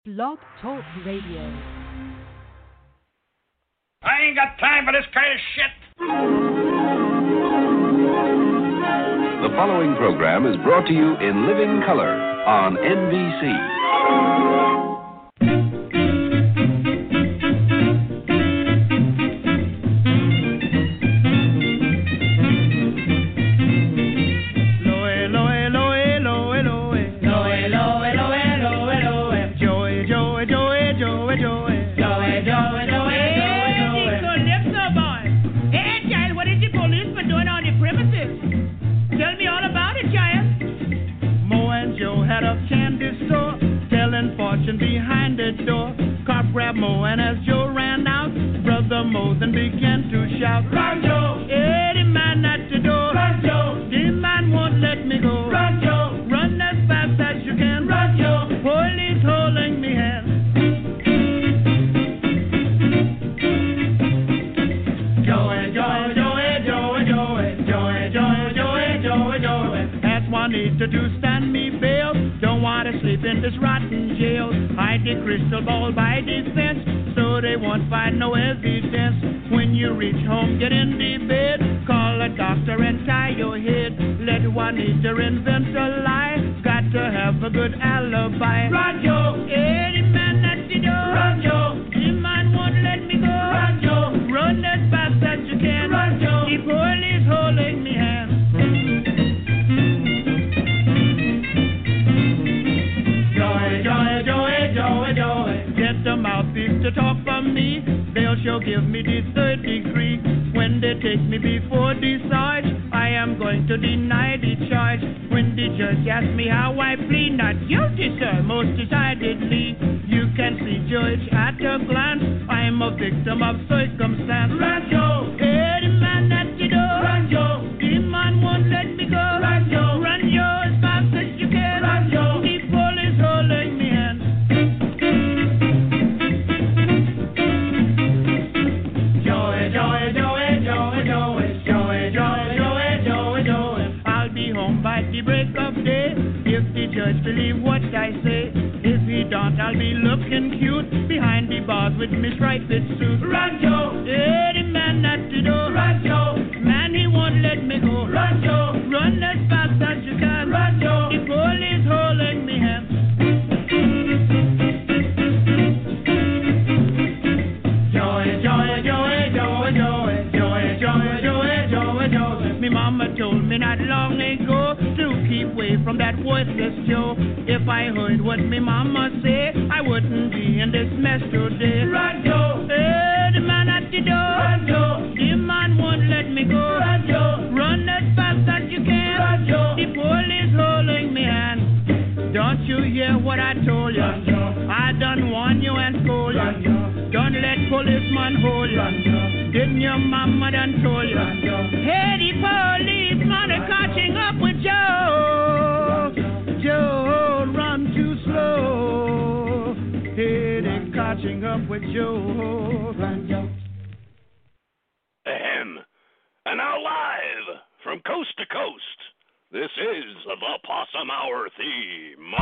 Blog Talk Radio. I ain't got time for this kind of shit. The following program is brought to you in living color on NBC. Behind the door, cop grabbed Mo, and as Joe ran out, Brother Mo then began to shout, "Run, Joe! Hey, the man at the door! Run, Joe! The man won't let me go! Run, Joe! Run as fast as you can! Run, Joe! Police holding me hand!" Joey, Joey, Joey, Joey, Joey, Joey, Joey, Joey, Joey, Joey. Ask Juanita to stand me bail. Don't want to sleep in this rotten jail. Hide the crystal ball by the fence, so they won't find no evidence. When you reach home, get in the bed, call a doctor and tie your head. Let Juanita invent a lie, got to have a good alibi. Run, Joe! Hey, the man at the door! Run, Joe! The man won't let me go! Run, Joe! Run as fast as you can! Run, Joe! The police holding me hand. Get the mouthpiece to talk for me. They'll sure give me the third degree. When they take me before the sarge, I am going to deny the charge. When the judge asks me how I plead, not guilty, sir, most decidedly. You can see, Judge, at a glance, I'm a victim of circumstance. Run, Joe! Hey, the man at the door! Run, Joe! The man won't let me go! Run, Joe! Run, Joe, as fast as you can! Run, Joe! The police holding me hand. Break of day, if the judge believe what I say. If he don't, I'll be looking cute behind the bars with me striped suit. Run, Joe! Hey, the man at the door. Run, Joe! Man, he won't let me go. Run, Joe! Run as fast as you can. Run, Joe! The police holding me hand. Joey, Joey, Joey, Joey, Joey, Joey, Joey, Joey, Joey, Joey. Me mama told me not long ago to keep away from that worthless Joe. If I heard what me mama say, I wouldn't be in this mess today. Run, Joe! Hey, the man at the door! Run, Joe! The man won't let me go. Run, Joe! Run as fast as you can. Run, Joe! The police holding me hand. Don't you hear what I told you? Run, Joe! I done warn you and scold you. Run, Joe! Don't let policeman hold you. Run, Joe! Didn't your mama done told you? Run, Joe! Hey, the policeman are catching up with Joe. Joe, run too slow. Hey, they're catching up with Joe. Run, Joe. Ahem. And now live from coast to coast, this is the Possum Hour theme.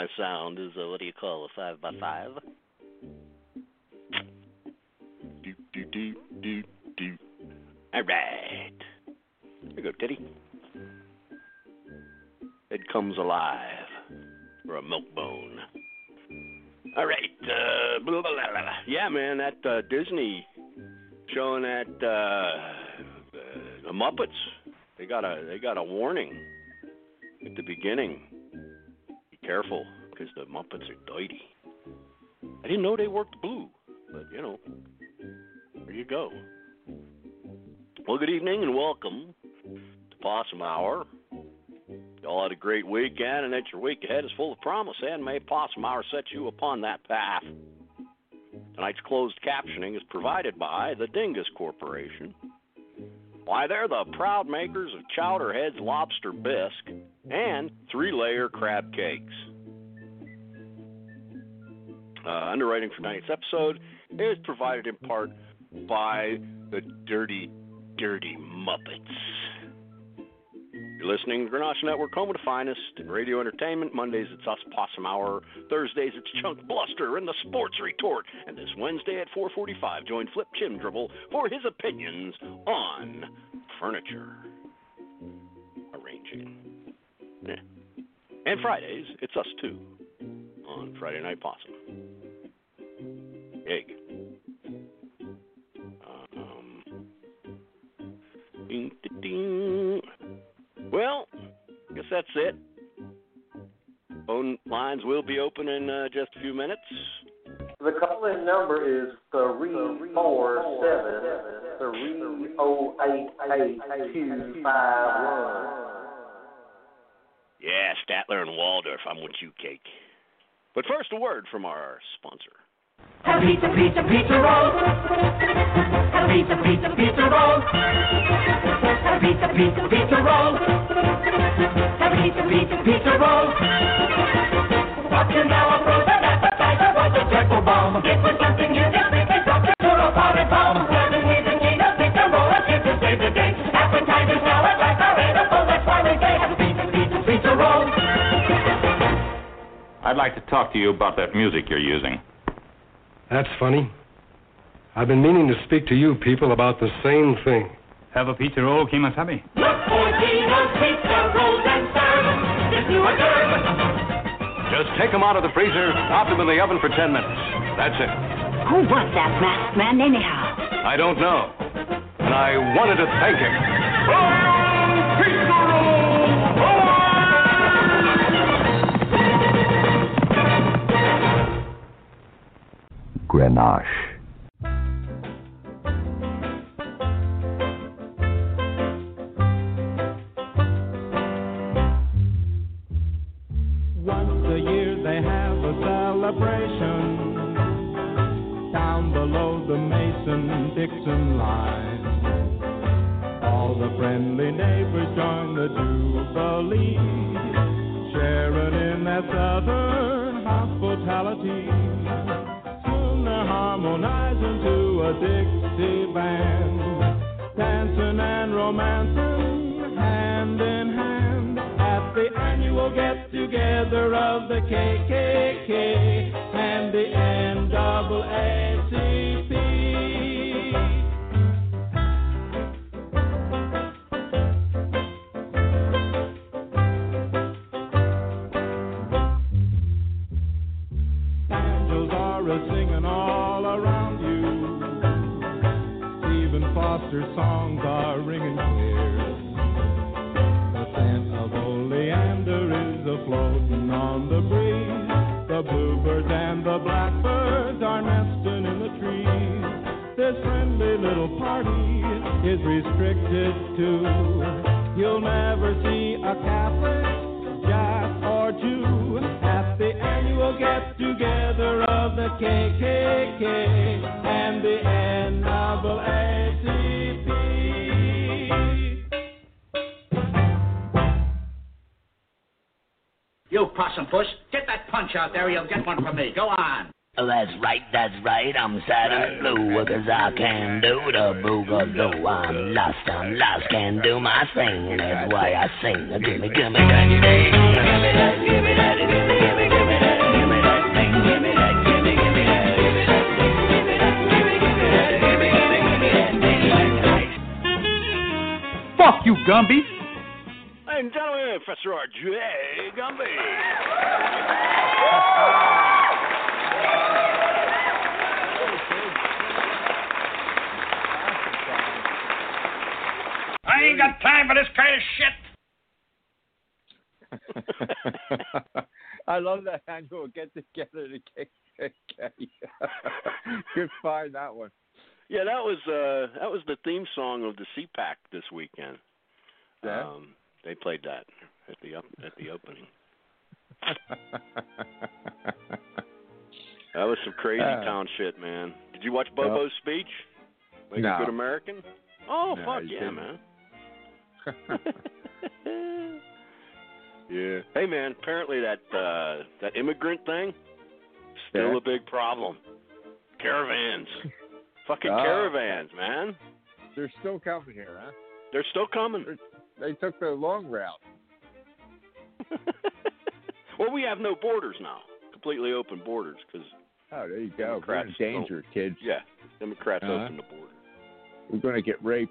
my sound is, what do you call a 5x5? Do. All right. There you go, Teddy. It comes alive for a milk bone. All right. Blah, blah, blah, blah. Yeah, man, that Disney showing that the Muppets, they got a warning at the beginning. Be careful, because the Muppets are dirty. I didn't know they worked blue, but, you know, there you go. Well, good evening and welcome to Possum Hour. Y'all had a great weekend, and that your week ahead is full of promise, and may Possum Hour set you upon that path. Tonight's closed captioning is provided by the Dingus Corporation. Why, they're the proud makers of Chowderhead's Lobster Bisque and 3-layer crab cakes. Underwriting for tonight's episode is provided in part by the Dirty Muppets. You're listening to Grenache Network, home of the finest in radio entertainment. Mondays, it's us, Possum Hour. Thursdays, it's Chunk Bluster and the Sports Retort. And this Wednesday at 4:45, join Flip Chim Dribble for his opinions on furniture arranging. Yeah. And Fridays, it's us, too, on Friday Night Possum. Egg. Well, I guess that's it. Phone lines will be open in just a few minutes. The call-in number is 347-308-8251. Yeah, Statler and Waldorf, I'm with you, Cake. But first, a word from our sponsor. Have pizza, pizza, pizza roll. Have pizza, pizza, pizza roll. Have pizza, pizza, pizza roll. Have pizza, pizza, pizza roll. Watch your now a frozen appetizer was a dreadful bomb. It was something you just think is up to a potted palm. Serving with a need of pizza roll, a chip to save the day. Appetizers now at last are edible, that's why we say have pizza, pizza, pizza roll. I'd like to talk to you about that music you're using. That's funny. I've been meaning to speak to you people about the same thing. Have a pizza roll, Kimasabi? Look for Gino's Pizza Rolls and serve. If you are good. Just take them out of the freezer, pop them in the oven for 10 minutes. That's it. Who was that masked man anyhow? I don't know. And I wanted to thank him. Pizza roll! Grenache. Once a year they have a celebration down below the Mason-Dixon line. All the friendly neighbors join the jubilee, sharing in that southern hospitality. Harmonizing to a Dixie band, dancing and romancing hand in hand at the annual get-together of the KKK and the NAACP. Angels are a-singing all around you. Stephen Foster's songs are ringing clear. The scent of oleander is a-floating on the breeze. The bluebirds and the blackbirds are nesting in the trees. This friendly little party is restricted to. You'll never see a Catholic, Jap, or Jew at the annual get-together of the KKK and the NAACP. You possum puss, get that punch out there or you'll get one from me. Go on. Oh, that's right, I'm sad and blue, 'cause I can do the boogaloo. I'm lost, can do my thing, that's why I sing. Gimme, gimme, gimme, gimme that, gimme that, gimme, gimme, gimme that. Gumby? Ladies and gentlemen, Professor R.J. Gumby. I ain't got time for this kind of shit. I love that annual get together to KKK. Good find that one. Yeah, that was the theme song of the CPAC this weekend. Yeah. They played that at the opening. That was some crazy town shit, man. Did you watch Bobo's speech? Like no. a good American? Oh, No, fuck you yeah, didn't. man. Yeah. Hey, man, apparently that immigrant thing, still a big problem. Caravans. Fucking caravans, man. They're still coming here, huh? They're still coming. They took the long route. Well, we have no borders now. Completely open borders because. Oh, there you go. We're in danger, kids. Yeah, Democrats open the border. We're going to get raped.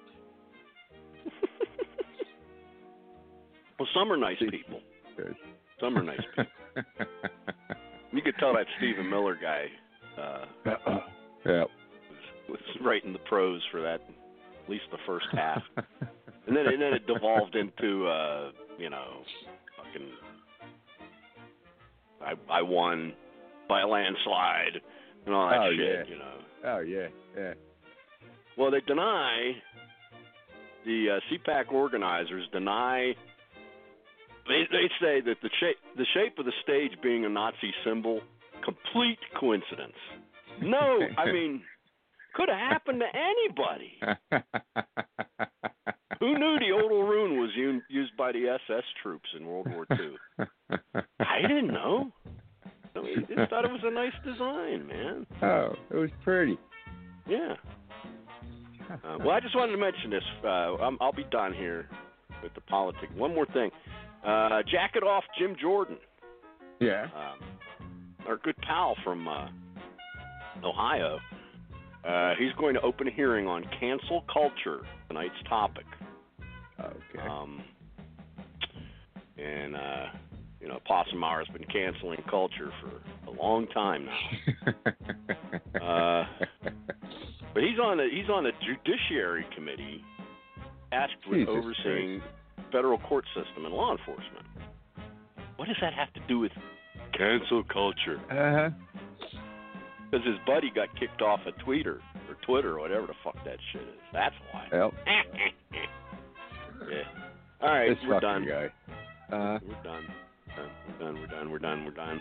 Well, some are nice people. Good. Some are nice people. You could tell that Stephen Miller guy Yeah. was writing the prose for that, at least the first half. And then it devolved into, fucking, I won by a landslide and all that shit, yeah. Oh, yeah, yeah. Well, they deny, the CPAC organizers deny, they say that the shape of the stage being a Nazi symbol, complete coincidence. No, I mean, could have happened to anybody. Who knew the Odal Rune was used by the SS troops in World War II? I didn't know. I mean, I just thought it was a nice design, man. Oh, it was pretty. Yeah. Well, I just wanted to mention this. I'll be done here with the politics. One more thing. Jack it off, Jim Jordan. Yeah. Our good pal from Ohio. He's going to open a hearing on cancel culture, tonight's topic. Okay. And Possum Hour's been canceling culture for a long time now. But he's on a judiciary committee tasked with overseeing federal court system and law enforcement. What does that have to do with cancel culture? Uh-huh. Because his buddy got kicked off of Twitter or whatever the fuck that shit is. That's why. Yep. Yeah. All right, This we're fucking done. guy. We're done.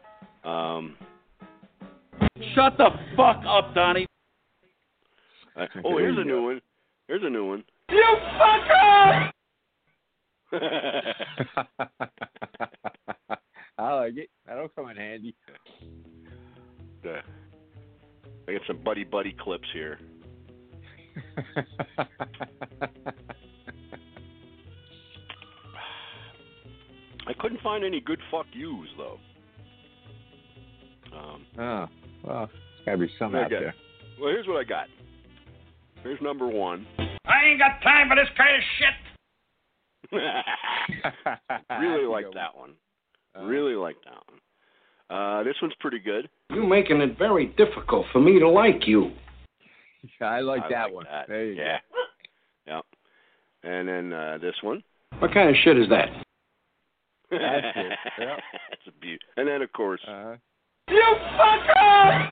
Shut the fuck up, Donnie. Here's a new one. You fucker! I like it. That'll come in handy. I got some buddy clips here. I couldn't find any good fuck yous though. Well, there's gotta be some out there. Well, here's what I got. Here's number one. I ain't got time for this kind of shit. Really like that one. Really like that one. This one's pretty good. You're making it very difficult for me to like you. I like that one. That. There you go. Yep. And then this one. What kind of shit is that? That's it. Yep. That's a beaut. And then, of course. You fucker!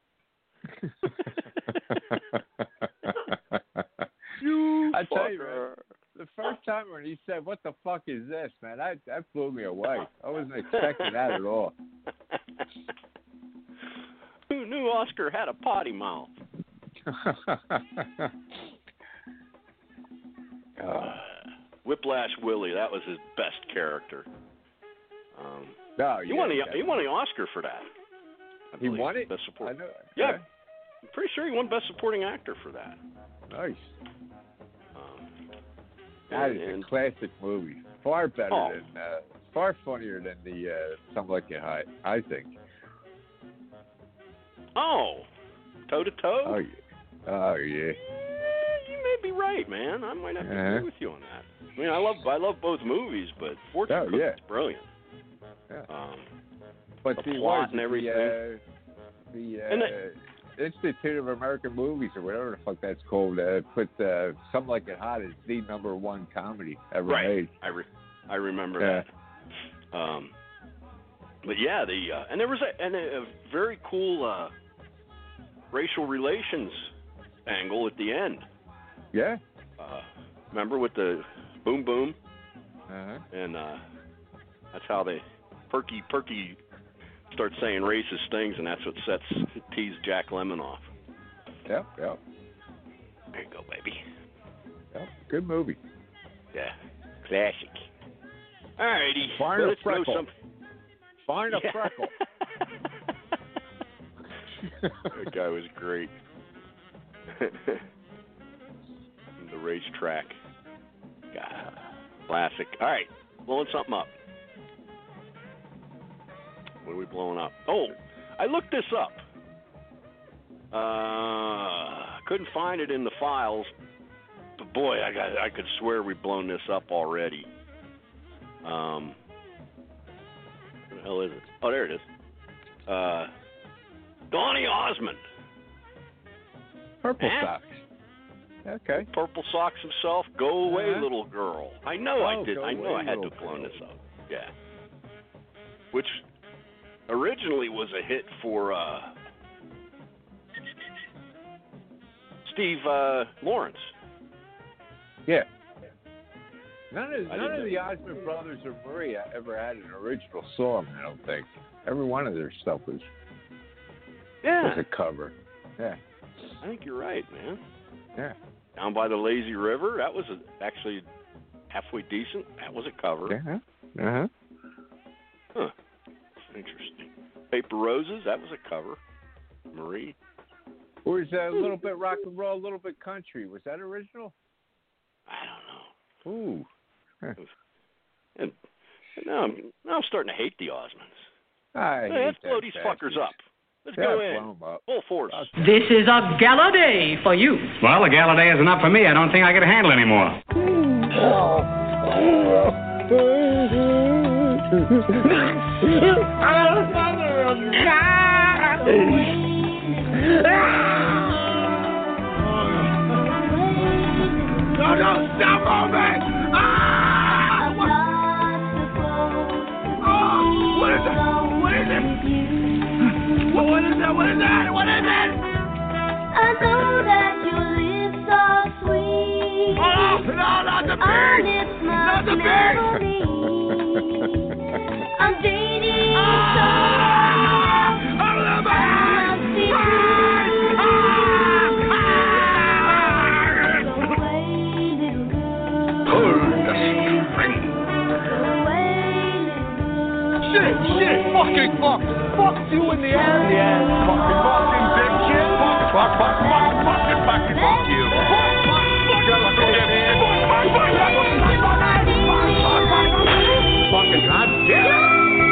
I tell you, man, the first time when he said, "What the fuck is this, man?" that blew me away. I wasn't expecting that at all. Who knew Oscar had a potty mouth? Whiplash Willie, that was his best character. He won the Oscar for that. He won it? Best support. Yeah. I'm pretty sure he won Best Supporting Actor for that. Nice. That is a classic movie. Far better than, far funnier than the Some Like It Hot, I think. Oh, toe to toe. Oh yeah. You may be right, man. I might have to agree with you on that. I mean, I love both movies, but Fortune Cookie's brilliant. Yeah. But the plot and everything. The Institute of American Movies, or whatever the fuck that's called, put Something Like It Hot as the #1 comedy ever made. I remember that. But yeah, and there was a very cool racial relations angle at the end. Yeah. Remember with the boom boom? Uh-huh. And that's how Perky starts saying racist things, and that's what teased Jack Lemmon off. Yep. There you go, baby. Yep. Good movie. Yeah. Classic. All righty. Find a let's freckle. go Find a freckle. That guy was great. The racetrack. God. Classic. All right. Blowing something up. What are we blowing up? Oh, I looked this up. Couldn't find it in the files. But boy, I could swear we've blown this up already. Where the hell is it? Oh, there it is. Donny Osmond. Purple Socks. Okay. Purple Socks himself. Go away, little girl. I know I did. I know I had to clone this up. Yeah. Which originally was a hit for Steve Lawrence. Yeah. None of the Osmond brothers or Maria ever had an original song, I don't think. Every one of their stuff was a cover. Yeah. I think you're right, man. Yeah. Down by the Lazy River, that was actually halfway decent. That was a cover. Yeah. Uh-huh. Huh. Interesting. Paper Roses, that was a cover. Marie. Or is that a little bit rock and roll, a little bit country? Was that original? I don't know. Ooh. Huh. And now I'm starting to hate the Osmonds. Let's blow these fuckers up. Let's go in. Full force. This is a gala day for you. Well, a gala day is enough for me. I don't think I can handle anymore. No, stop moving! What is it? What is it? What is that? What is that? What is it? I know that you live so sweet. Oh, no, not the beat! Not the beat! I'm dating Shit, fucking fuck you in the ass. Yeah, fucking dipshit. Fuck you. Fucking goddamn.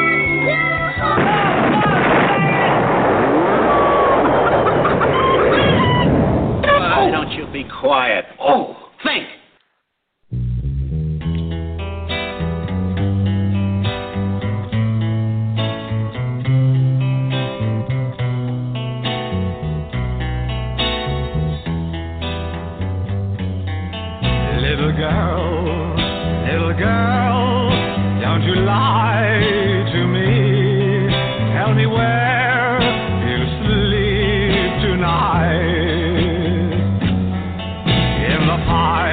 Why don't you be quiet? Oh, think. Little girl, don't you lie to me. Tell me where you sleep tonight. In the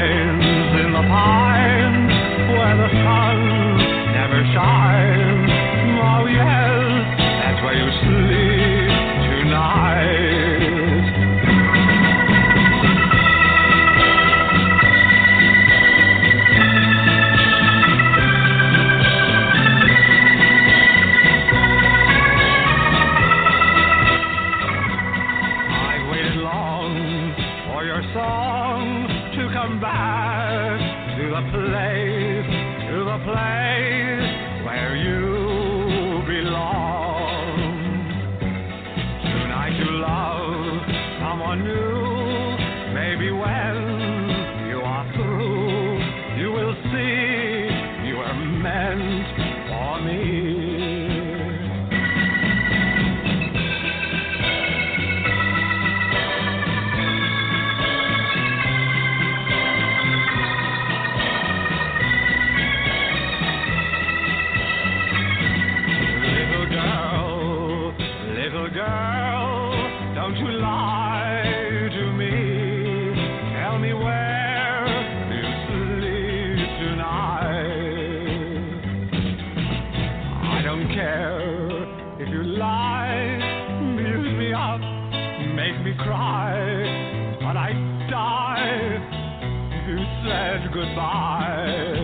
pines, where the sun never shines. Oh yes, that's where you sleep tonight. To the place where you belong. Tonight you love someone new. Maybe when you are through, you will see Little girl, don't you lie to me. Tell me where you sleep tonight. I don't care if you lie, mute me up, make me cry, but I'd die if you said goodbye.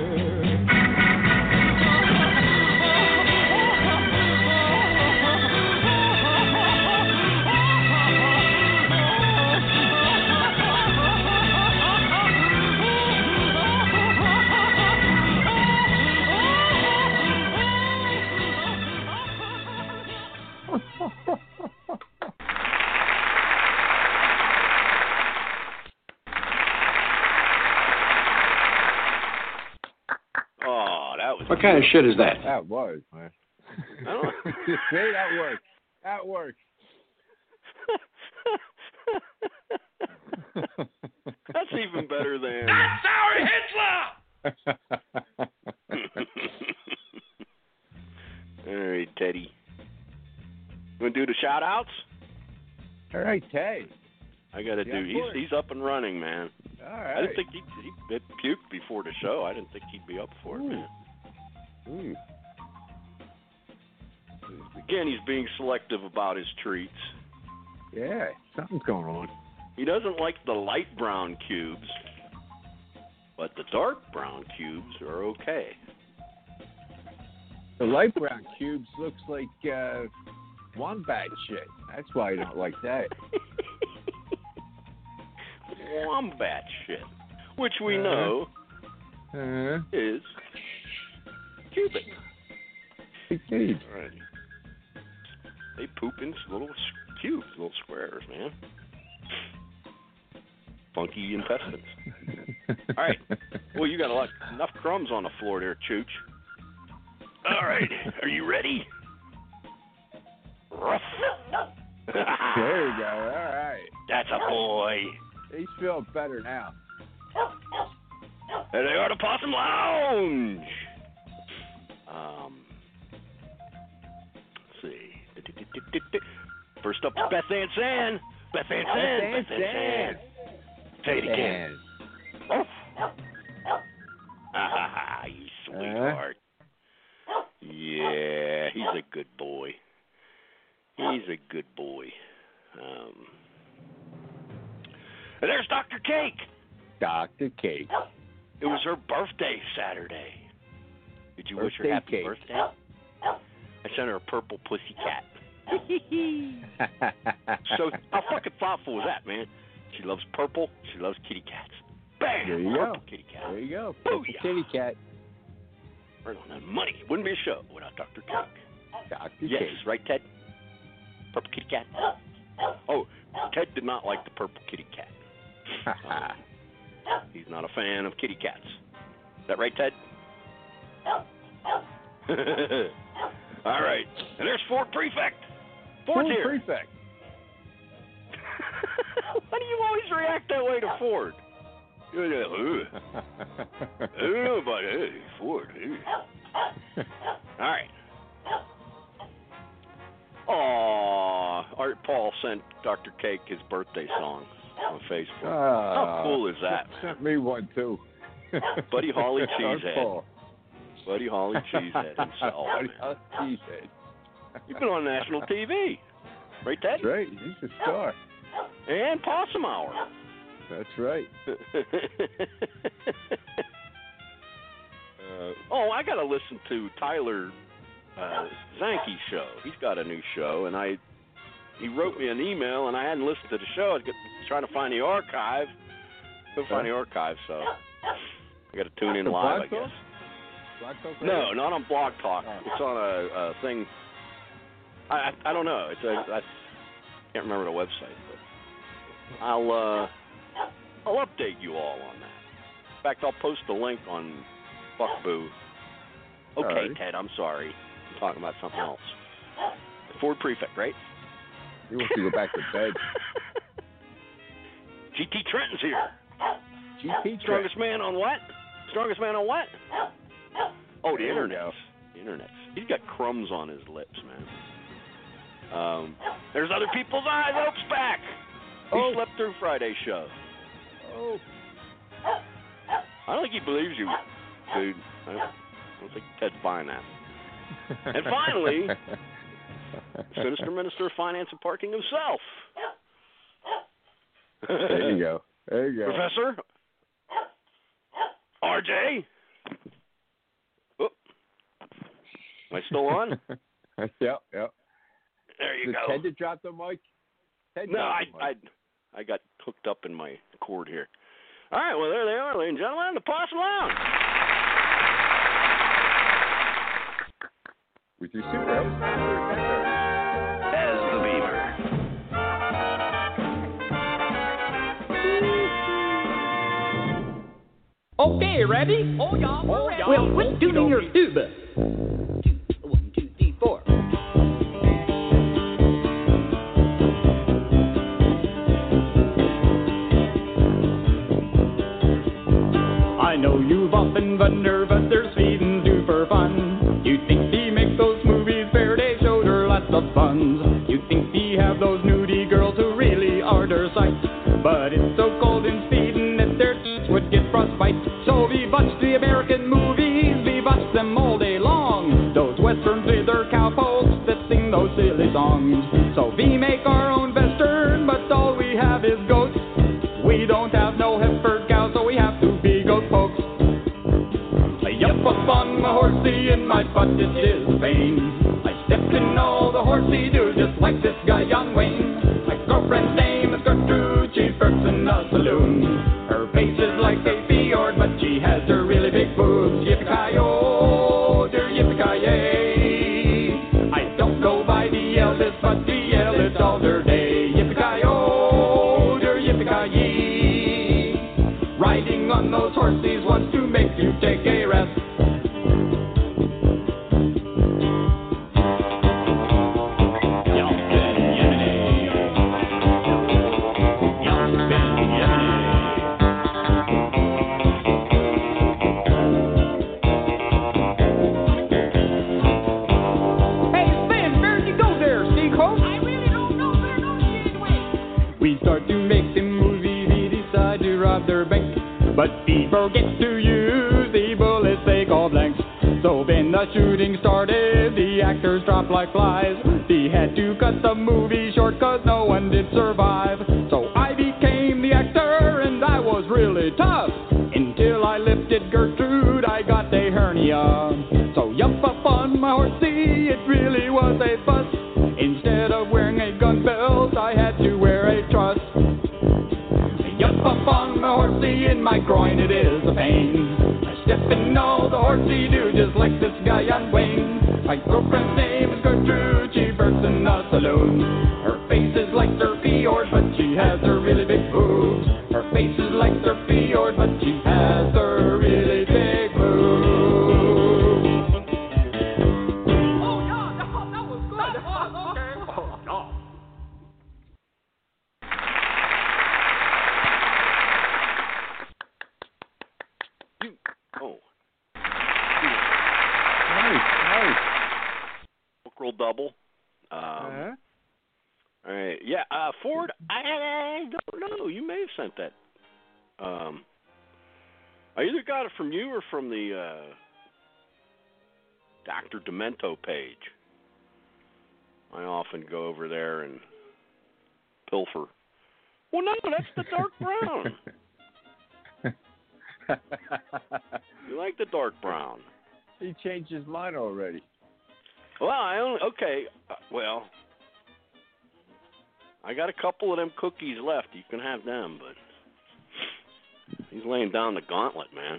What kind of shit is that? That was, man. I don't See, that works. That works. That's even better than. That's our Hitler! All right, Teddy. You want to do the shout outs? All right, Ted. I got to do. He's up and running, man. All right. I didn't think he puked before the show. I didn't think he'd be up for it, man. Ooh. Again, he's being selective about his treats. Yeah, something's going on. He doesn't like the light brown cubes, but the dark brown cubes are okay. The light brown cubes looks like wombat shit. That's why I don't like that. Wombat shit, which we know is cubic. Indeed. Right. They poop in little cubes, little squares, man. Funky intestines. All right. Well, you got enough crumbs on the floor there, Chooch. All right. Are you ready? There you go. All right. That's a boy. He's feeling better now. There they are, the Possum Lounge. Let's see. First up is Beth Ann San. Beth Ann San. Say it again. You sweetheart. Yeah, he's a good boy. And there's Dr. Cake. Dr. Cake. It was her birthday Saturday. Did you wish her happy birthday? I sent her a purple pussycat. So how fucking thoughtful was that, man? She loves purple. She loves kitty cats. Bam! There you purple go. Kitty cat. There you go. Purple kitty cat. Right on that money. Wouldn't be a show without Dr. Cake. Dr. Yes, Cake. right, Ted? Purple kitty cat. Oh, Ted did not like the purple kitty cat. He's not a fan of kitty cats. Is that right, Ted? All right. And there's Ford Prefect. Ford's here. Prefect. Why do you always react that way to Ford? I don't know about Ford. All right. Aw, Art Paul sent Dr. Cake his birthday song on Facebook. How cool is that? Sent me one too. Buddy Holly Cheesehead. Buddy Holly Cheesehead himself. Buddy Holly Cheesehead. You've been on national TV, right, Ted? That's right. He's a star. And Possum Hour. That's right. I got to listen to Tyler Zanke's show. He's got a new show, and he wrote me an email, and I hadn't listened to the show. I was trying to find the archive. Couldn't find the archive, so I got to tune in live, I guess. Blog Talk? No, not on Blog Talk. It's on a thing. I don't know. I can't remember the website, but I'll update you all on that. In fact, I'll post a link on Fuckboo. Okay, right. Ted, I'm sorry. I'm talking about something else. Ford Prefect, right? He wants to go back to bed. GT Trenton's here. GT Strongest man on what? Strongest man on what? Oh, the There we internet. go. The internet. He's got crumbs on his lips, man. There's Other People's Eyes. Oak's back. He slept through Friday's show. Oh. I don't think he believes you, dude. I don't think Ted's buying that. And finally, Sinister Minister of Finance and Parking himself. There you go. There you go. Professor RJ. Oh. Am I still on? Yep. There you Did go. Ted to drop the mic? No, I got hooked up in my cord here. All right, well, there they are, ladies and gentlemen, the Possum Lounge. With your super host, As the Beaver. Okay, ready? Oh, yeah, we're ready. Well, quit doing your tuba. 1, 2, 3, 4. I know you've often wondered what their Sweden do for fun. You think they make those movies where they show their lots of funds. You think they have those nudie girls who really are their sight. But it's so cold in Sweden that their tits would get frostbite. So we watch the American movies, we watch them all day long. Those westerns with their cowpokes that sing those silly songs. So we make our own western, but all we have is goats. We don't have no heifer cows, so we have to be goat folks. I jump up on my horsey and my butt it is a pain. I step in all the horsey do just like this guy John Wayne. My girlfriend's name is Gertrude, she works in a saloon. Her face is like a fjord, but she has her really big boobs. Yippee-ki-yo, dear yippee-ki-yay. I don't go by the eldest, but the eldest all their day. Yippee-ki-yo, dear yippee-ki-yay. Riding on those horses wants to make you take a rest. But people get to use the bullets they call blanks. So when the shooting started, the actors dropped like flies. They had to cut the movie short cause no one did survive. So I became the actor and I was really tough. Until I lifted Gertrude, I got a hernia. So jump up on my horsey, it really was a fuss. Instead of wearing a gun belt, I had to wear a truss. Jump up on my horsey, in my groin it is a pain. I step in all the horsey do just like this guy on Wayne. My girlfriend's name is Gertrude, she works in a saloon. Her face is like Sir Fjord, but she has her really big boobs. Her face is like Sir Fjord, but she has her really big boobs. Oh yeah, that was good. Okay. Oh no. Nice. Book roll double. All right. Yeah, Ford, I don't know. You may have sent that. I either got it from you or from the Dr. Demento page. I often go over there and pilfer. Well, no, that's the dark brown. You like the dark brown. He changed his mind already. Well, I got a couple of them cookies left. You can have them, but he's laying down the gauntlet, man.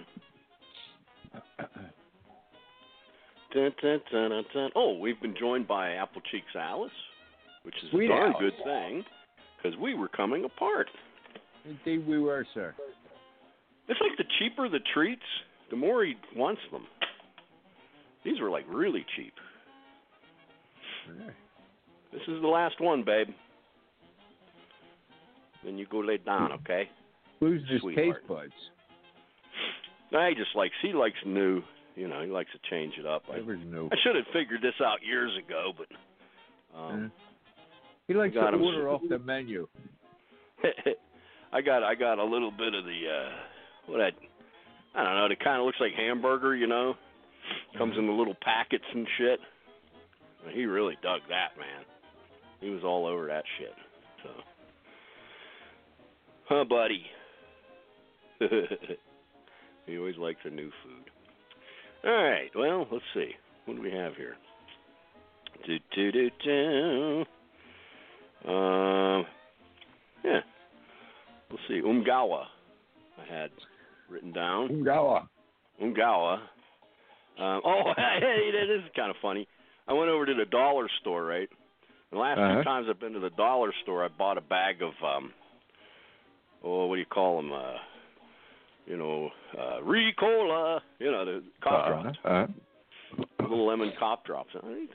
Dun, dun, dun, dun, dun. Oh, we've been joined by Apple Cheeks Alice, which is Sweet a darn Alice. good thing, because we were coming apart. Indeed we were, sir. It's like the cheaper the treats, the more he wants them. These were like really cheap. Yeah. This is the last one, babe. Then you go lay down, okay? Lose his Sweetheart. taste buds. No, he likes new. You know, he likes to change it up. Whatever's new. I should have figured this out years ago, but He likes to order off the menu. I got a little bit of the I don't know. It kind of looks like hamburger, you know. Comes in the little packets and shit. And he really dug that, man. He was all over that shit. So, buddy. He always likes a new food. All right. Well, let's see. What do we have here? Yeah. Let's see. Umgawa. I had written down. Umgawa. Hey, this is kind of funny. I went over to the dollar store, right? The last 2 times I've been to the dollar store, I bought a bag of, what do you call them? Ricola. You know, the cough drops. Little lemon cough drops.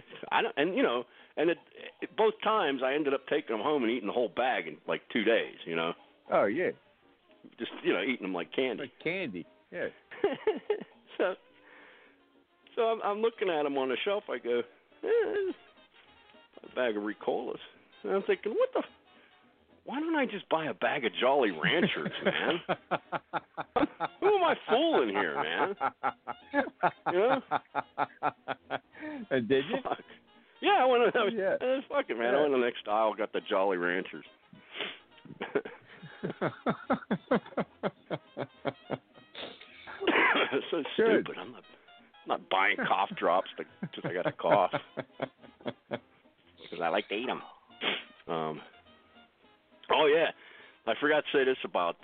Both times I ended up taking them home and eating the whole bag in like 2 days. You know. Oh yeah. Just eating them like candy. Like candy. Yeah. So I'm looking at them on the shelf. I go, a bag of Ricolas. And I'm thinking, why don't I just buy a bag of Jolly Ranchers, man? Who am I fooling here, man? You know? And did you? Fuck. Yeah, I went. Fuck it, man. I went to the next aisle, got the Jolly Ranchers. So stupid. I'm not buying cough drops because I got a cough. Because I like to eat them. Oh yeah, I forgot to say this about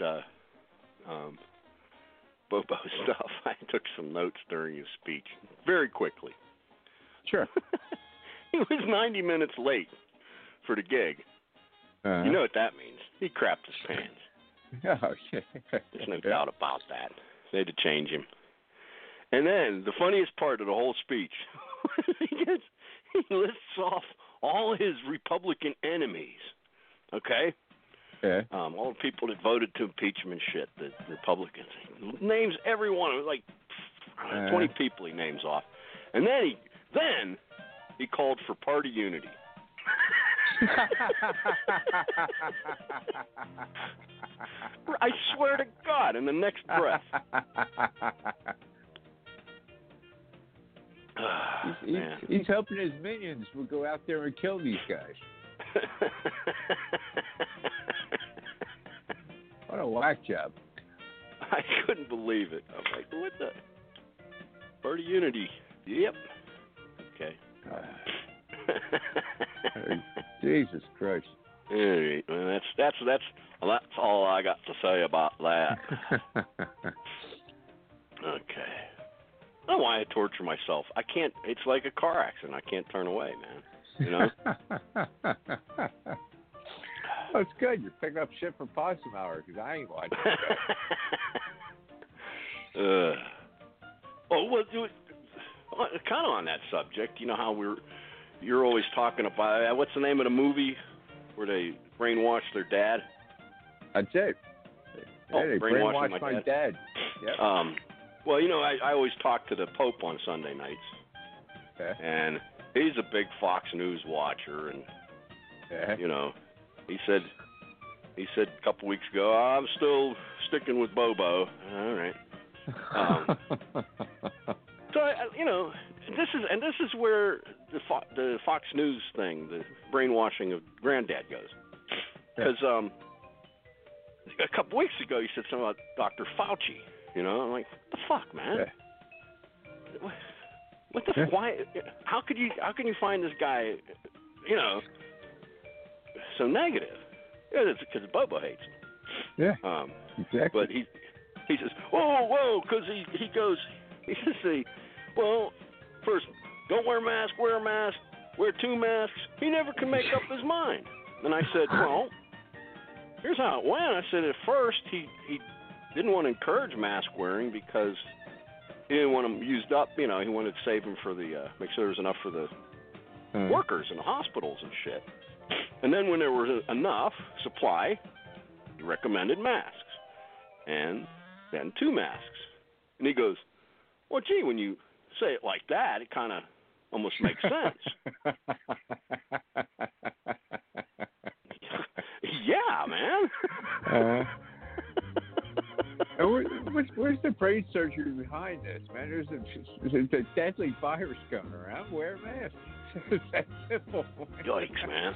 Bobo stuff. I took some notes during his speech very quickly. Sure. He was 90 minutes late for the gig. You know what that means? He crapped his pants. Oh, yeah. There's no doubt about that. They had to change him. And then the funniest part of the whole speech, he lists off all his Republican enemies. Okay? Yeah. All the people that voted to impeach him and shit, the Republicans. He names every one. It was like 20 people he names off. And then he called for party unity. I swear to God, in the next breath. He's hoping his minions will go out there and kill these guys. What a whack job. I couldn't believe it. I'm like, what the? Party unity. Yep. Okay. Jesus Christ. All right. Well, that's all I got to say about that. Okay. I don't know why I torture myself. I can't. It's like a car accident. I can't turn away, man. You know. Oh, it's good. You're picking up shit for Possum Hour because I ain't watching it. Well, kind of on that subject. You know how you're always talking about what's the name of the movie where they brainwash their dad? That's it. They brainwashed my dad. Yep. Well, you know, I always talk to the Pope on Sunday nights, and he's a big Fox News watcher, and you know, he said a couple weeks ago, I'm still sticking with Bobo. All right. So you know, this is where the Fox News thing, the brainwashing of Granddad goes, because a couple weeks ago he said something about Dr. Fauci. You know, I'm like, what the fuck, man? Yeah. What the why? How can you find this guy, you know, so negative? Yeah, it's because Bobo hates him. Yeah. Exactly. But he says, whoa, because he says, well, first, don't wear a mask, wear a mask, wear 2 masks. He never can make up his mind. And I said, well, here's how it went. I said, at first, he didn't want to encourage mask wearing because he didn't want them used up. You know, he wanted to save them for the make sure there was enough for the workers in the hospitals and shit. And then when there was enough supply, he recommended masks, and then 2 masks. And he goes, well, gee, when you say it like that, it kind of almost makes sense. Where's the brain surgery behind this, man? There's a deadly virus going around. Wear a mask. It's that simple. Yikes, man.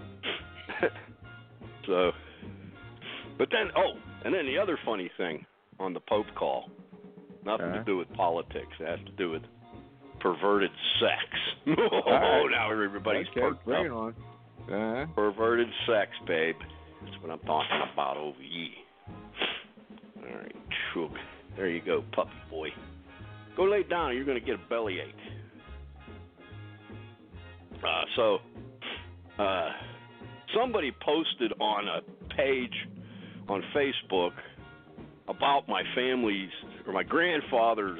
So, but then, and then the other funny thing on the Pope call, nothing to do with politics. It has to do with perverted sex. Right. Now everybody's perked bring it up. on. Perverted sex, babe. That's what I'm talking about over ye. All right, chug. There you go, puppy boy. Go lay down or you're going to get a bellyache. Somebody posted on a page on Facebook about my family's, or my grandfather's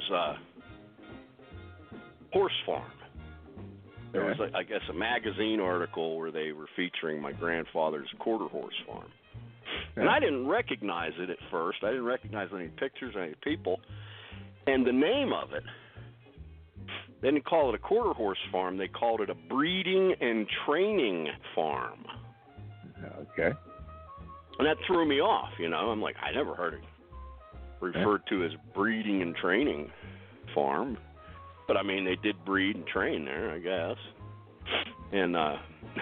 horse farm. There was, I guess, a magazine article where they were featuring my grandfather's quarter horse farm. And I didn't recognize it at first. I didn't recognize any pictures, any people. And the name of it, they didn't call it a quarter horse farm. They called it a breeding and training farm. Okay. And that threw me off, you know. I'm like, I never heard it referred to as breeding and training farm. But, I mean, they did breed and train there, I guess. And I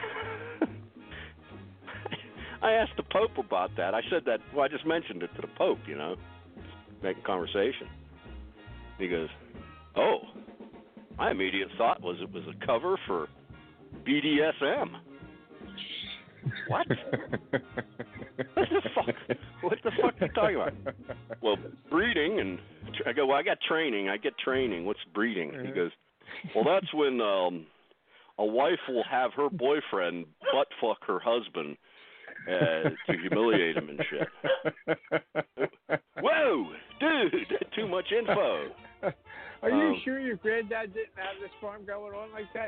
asked the Pope about that. I said that, I just mentioned it to the Pope, you know, making conversation. He goes, oh, my immediate thought was it was a cover for BDSM. What? What the fuck are you talking about? Well, breeding, and I go, well, I got training. I get training. What's breeding? He goes, well, that's when a wife will have her boyfriend butt fuck her husband to humiliate him and shit. Whoa, dude, too much info. Are you sure your granddad didn't have this farm going on like that?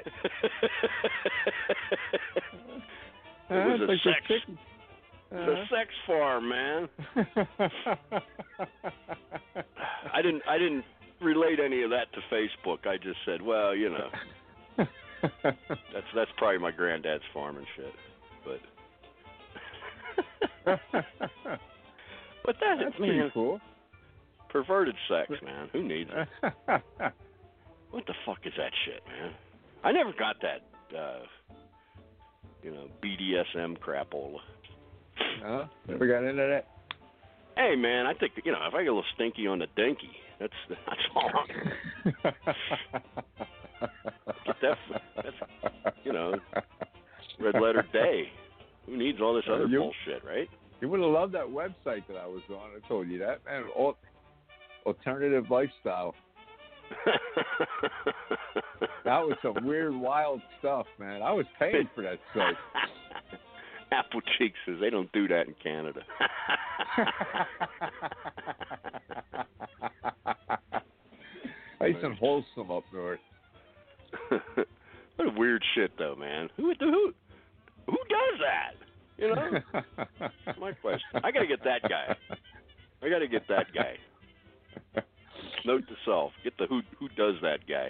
It was a sex farm, man. I didn't relate any of that to Facebook. I just said, well, you know, that's probably my granddad's farm and shit. But that's pretty cool. Perverted sex, man. Who needs it? What the fuck is that shit, man? I never got that, BDSM crapola. Never got into that. Hey, man, I think, if I get a little stinky on the dinky, that's all. That's red letter day. Who needs all this other bullshit, right? You would have loved that website that I was on. I told you that, man. Alternative lifestyle. That was some weird, wild stuff, man. I was paying for that site. Apple Cheek says they don't do that in Canada. Nice and wholesome up north. What a weird shit, though, man. Who does that? You know? That's my question. I got to get that guy. Note to self: get the who does that guy.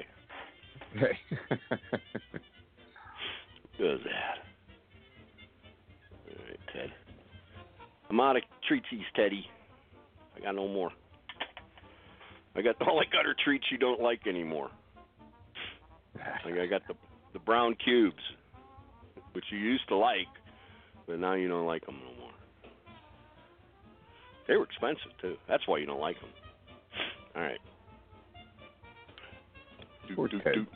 Who does that? All right, Ted. I'm out of treatsies, Teddy. I got no more. All I got are treats you don't like anymore. Like I got the brown cubes, which you used to like, but now you don't like them no more. They were expensive too. That's why you don't like them. All right. Poor Ted.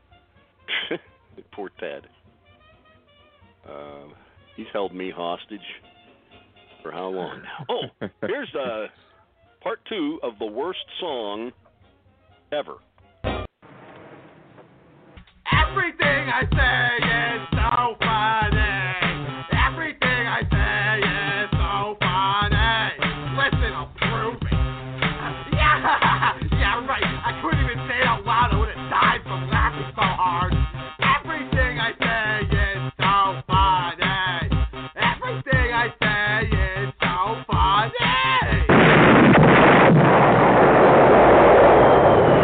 Poor Ted. He's held me hostage for how long now? Oh, here's part 2 of the worst song ever. Everything I say is so funny. Everything I say is so funny. Listen, I'll prove it. Yeah, right. I couldn't even say it out loud. I would have died from laughing so hard. Everything I say is so funny. Everything I say is so funny.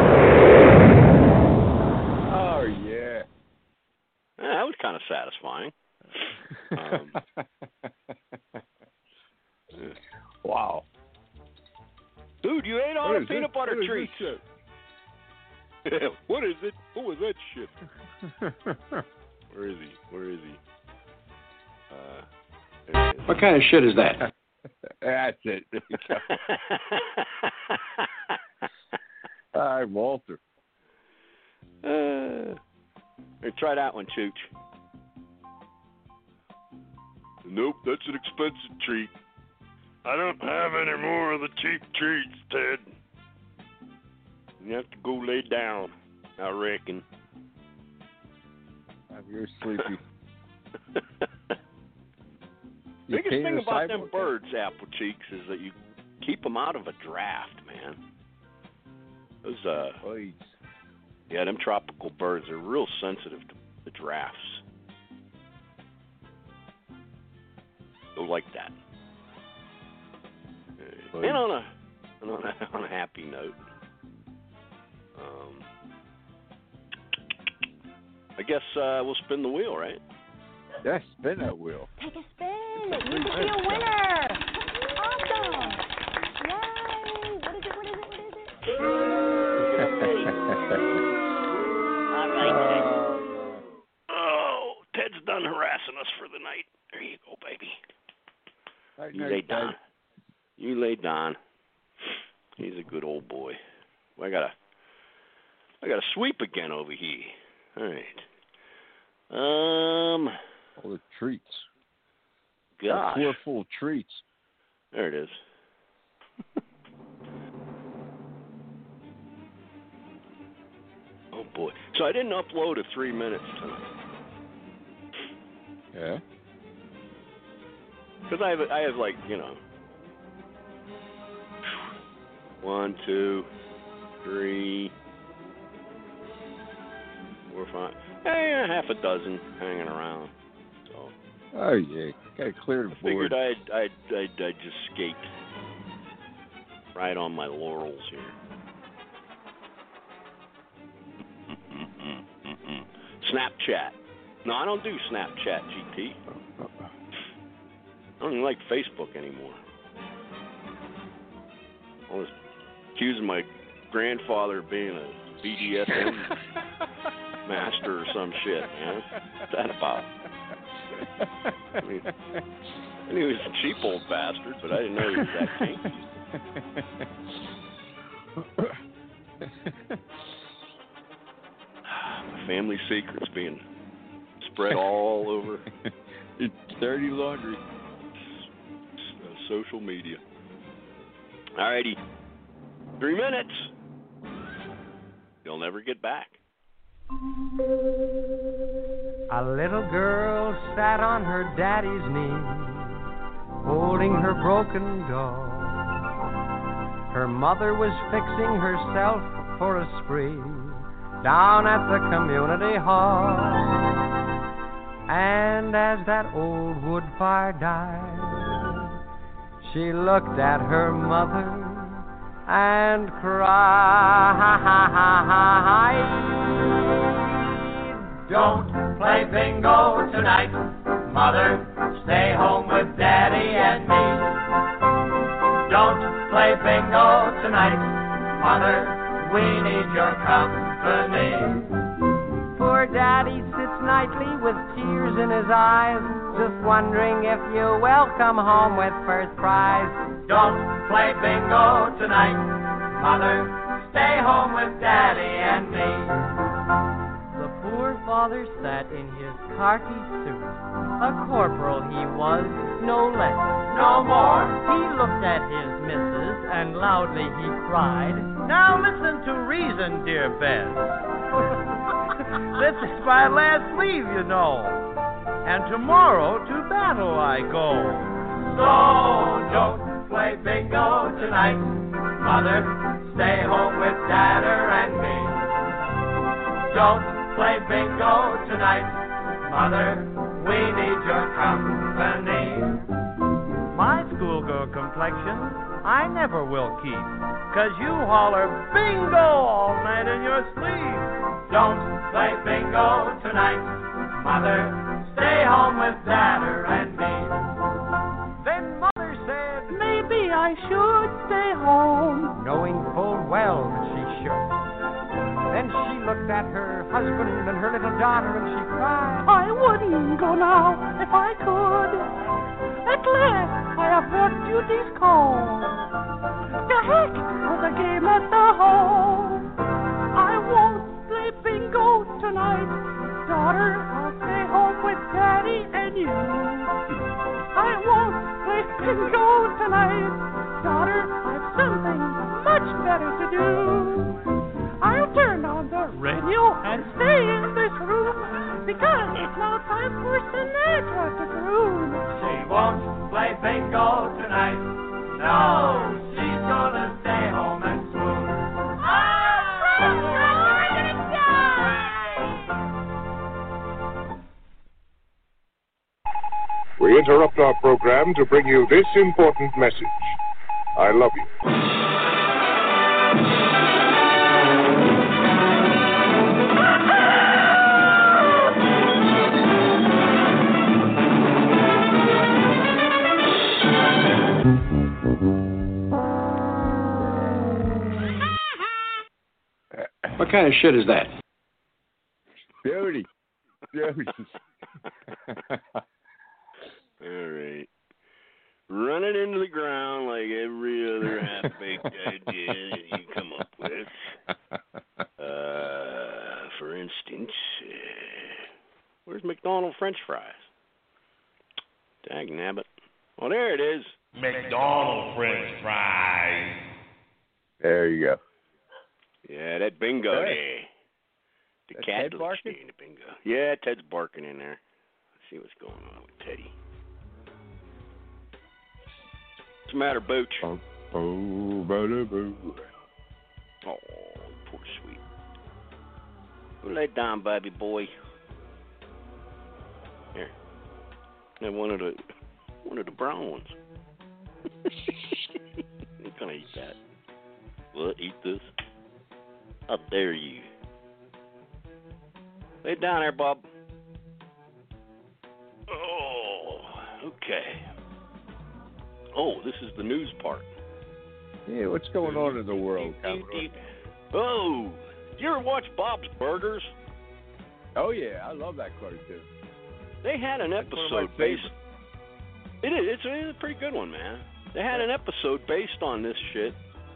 That was kind of satisfying. the peanut butter treats. What is it? What was that shit? Where is he? What kind of shit is that? That's it. All right, Walter. Hey, try that one, Chooch. Nope, that's an expensive treat. I don't have any more of the cheap treats, Ted. You have to go lay down, I reckon. You're sleepy. Biggest thing about them birds, Apple Cheeks, is that you keep them out of a draft, man. Those, yeah, them tropical birds are real sensitive to the drafts. They'll like that. And on a happy note, I guess we'll spin the wheel, right? Yeah, spin that wheel. Take a spin. You could be a winner. Awesome. Yay. What is it? All right, Ted. Oh, Ted's done harassing us for the night. There you go, baby. You lay down. You lay down. He's a good old boy. Well, I gotta sweep again over here. All right. All the treats. Gosh. A floor full of treats. There it is. Oh boy. So I didn't upload a 3 minutes tonight. Yeah. Because I have like, 1, 2, 3, 4, 5, half a dozen hanging around. So. Oh yeah, gotta clear the board. Figured I'd just skate right on my laurels here. Snapchat. No, I don't do Snapchat, GT. I don't even like Facebook anymore. I was accusing my grandfather of being a BDSM master or some shit, man. What's that about? I mean, I knew he was a cheap old bastard, but I didn't know he was that kinky. My family secrets being spread all over. It's dirty laundry. Social media. Alrighty. 3 minutes. You'll never get back. A little girl sat on her daddy's knee, holding her broken doll. Her mother was fixing herself for a spree down at the community hall. And as that old wood fire died, she looked at her mother and cried. Don't play bingo tonight, Mother. Stay home with Daddy and me. Don't play bingo tonight, Mother. We need your company. Poor Daddy sits nightly with tears in his eyes, just wondering if you will come home with first prize. Don't play bingo tonight, Mother. Stay home with Daddy and me. The poor father sat in his khaki suit. A corporal he was, no less, no more. He looked at his missus and loudly he cried, "Now listen to reason, dear Bess. This is my last leave, you know, and tomorrow to battle I go. So don't play bingo tonight, Mother. Stay home with Dadder and me. Don't play bingo tonight, Mother. We need your company. My schoolgirl complexion I never will keep, 'cause you holler bingo all night in your sleep. Don't play bingo tonight, Mother. Stay home with Dadder and me. Then Mother said, maybe I should stay home, knowing full looked at her husband and her little daughter and she cried, I wouldn't go now if I could. At last I have heard duty's call. To heck with the game at the hall. I won't play bingo tonight. Daughter, I'll stay home with Daddy and you. I won't play bingo tonight. Daughter, I've something much better to do. I'll turn on the radio and stay in this room because it's now time for Sinatra to groove. She won't play bingo tonight. No, she's gonna stay home and swoon. We interrupt our program to bring you this important message. I love you. What kind of shit is that? Beauty. All right. Run it into the ground like every other half-baked idea that you come up with. For instance, where's McDonald's French fries? Dag nabbit. Oh, there it is. McDonald's French fries. There you go. Yeah, that bingo Hey. there. The That cat Ted looks barking? in the bingo. Yeah, Ted's barking in there. Let's see what's going on with Teddy. What's the matter, Booch? Oh, boo. Oh, poor sweet. Well, lay down, baby boy. Here. And one of the brown ones. You're gonna eat that. What? Eat this? How dare you? Lay down there, Bob. Oh, okay. Oh, this is the news part. Yeah, what's going on in the world, Commodore? Oh, did you ever watch Bob's Burgers? Oh, yeah, I love that cartoon. They had an That's one of episode my based. favorites. It is. It's a pretty good one, man. They had an episode based on this shit,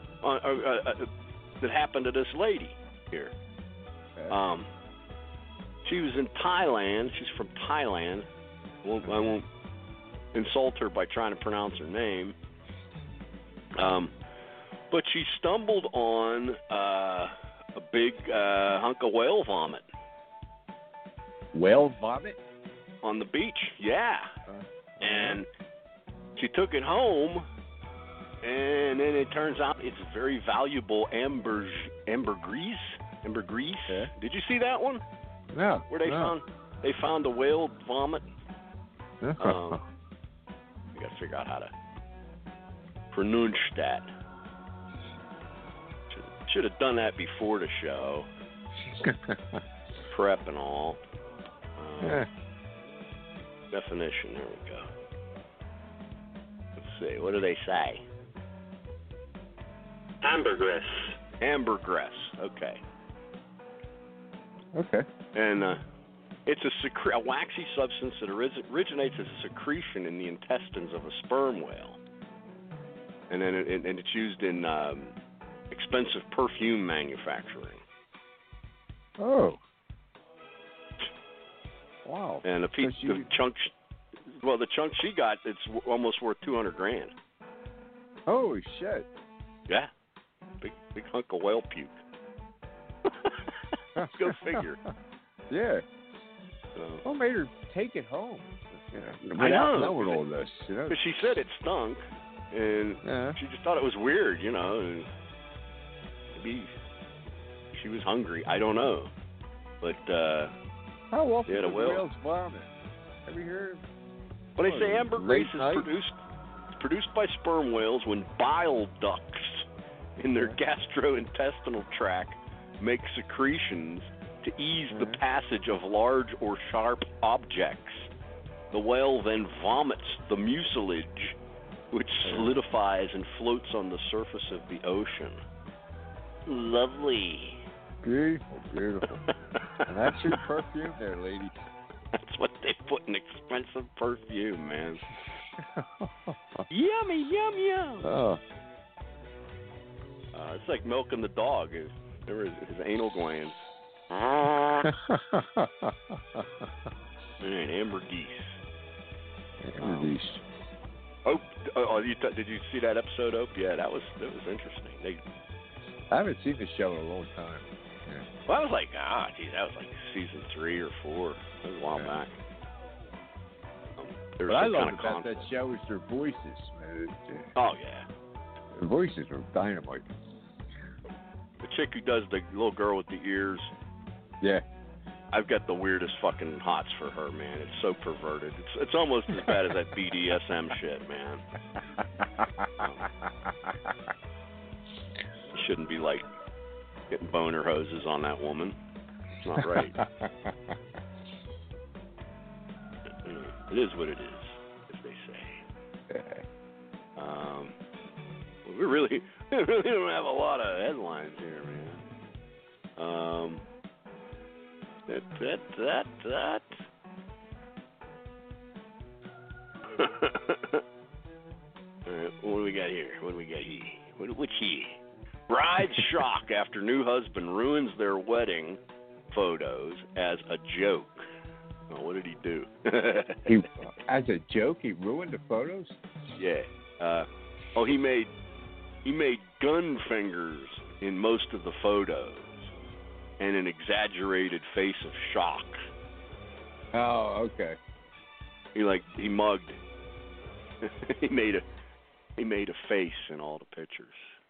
that happened to this lady here. Okay. She was in Thailand. She's from Thailand. I won't insult her by trying to pronounce her name. But she stumbled on a big hunk of whale vomit. Whale vomit? On the beach, yeah. And she took it home, and then it turns out it's very valuable ambergris. Yeah. Did you see that one? No. Where they found the whale vomit. I got to figure out how to pronounce that. Should have done that before the show. Prep and all. Definition. There we go. Let's see. What do they say? Ambergris. Okay. Okay. And it's a waxy substance that originates as a secretion in the intestines of a sperm whale, and then it's used in expensive perfume manufacturing. Oh. Wow. And the chunk she got, it's almost worth $200,000. Holy shit. Yeah. Big hunk of whale puke. Go figure. Yeah. So, what made her take it home? I know. Knowing all this, But she said it stunk, and she just thought it was weird, and maybe she was hungry. I don't know. But how often do whales vomit? Have you heard? When they say ambergris is produced by sperm whales when bile ducts in their gastrointestinal tract make secretions to ease the passage of large or sharp objects. The whale then vomits the mucilage, which solidifies and floats on the surface of the ocean. Lovely. Beautiful, beautiful. And that's your perfume there, ladies. That's what they put in expensive perfume, man. Yummy, yum, yum. Oh. It's like milking the dog. His anal glands. Man, ambergris. Did you see that episode, Ope? Yeah, that was interesting. I haven't seen the show in a long time. Yeah. Well, I was like, that was like season 3 or 4. That was a while back. What I love about that show is their voices. Oh, yeah. Their voices are dynamite. The chick who does the little girl with the ears. Yeah. I've got the weirdest fucking hots for her, man. It's so perverted. It's almost as bad as that BDSM shit, man. You shouldn't be, like, getting boner hoses on that woman. It's not right. It is what it is, as they say. We really don't have a lot of headlines here, man. That. All right, what do we got here? What's he? Bride shock after new husband ruins their wedding photos as a joke. Oh, what did he do? As a joke, he ruined the photos? Yeah. He made gun fingers in most of the photos and an exaggerated face of shock. Oh, okay. He mugged. he made a face in all the pictures.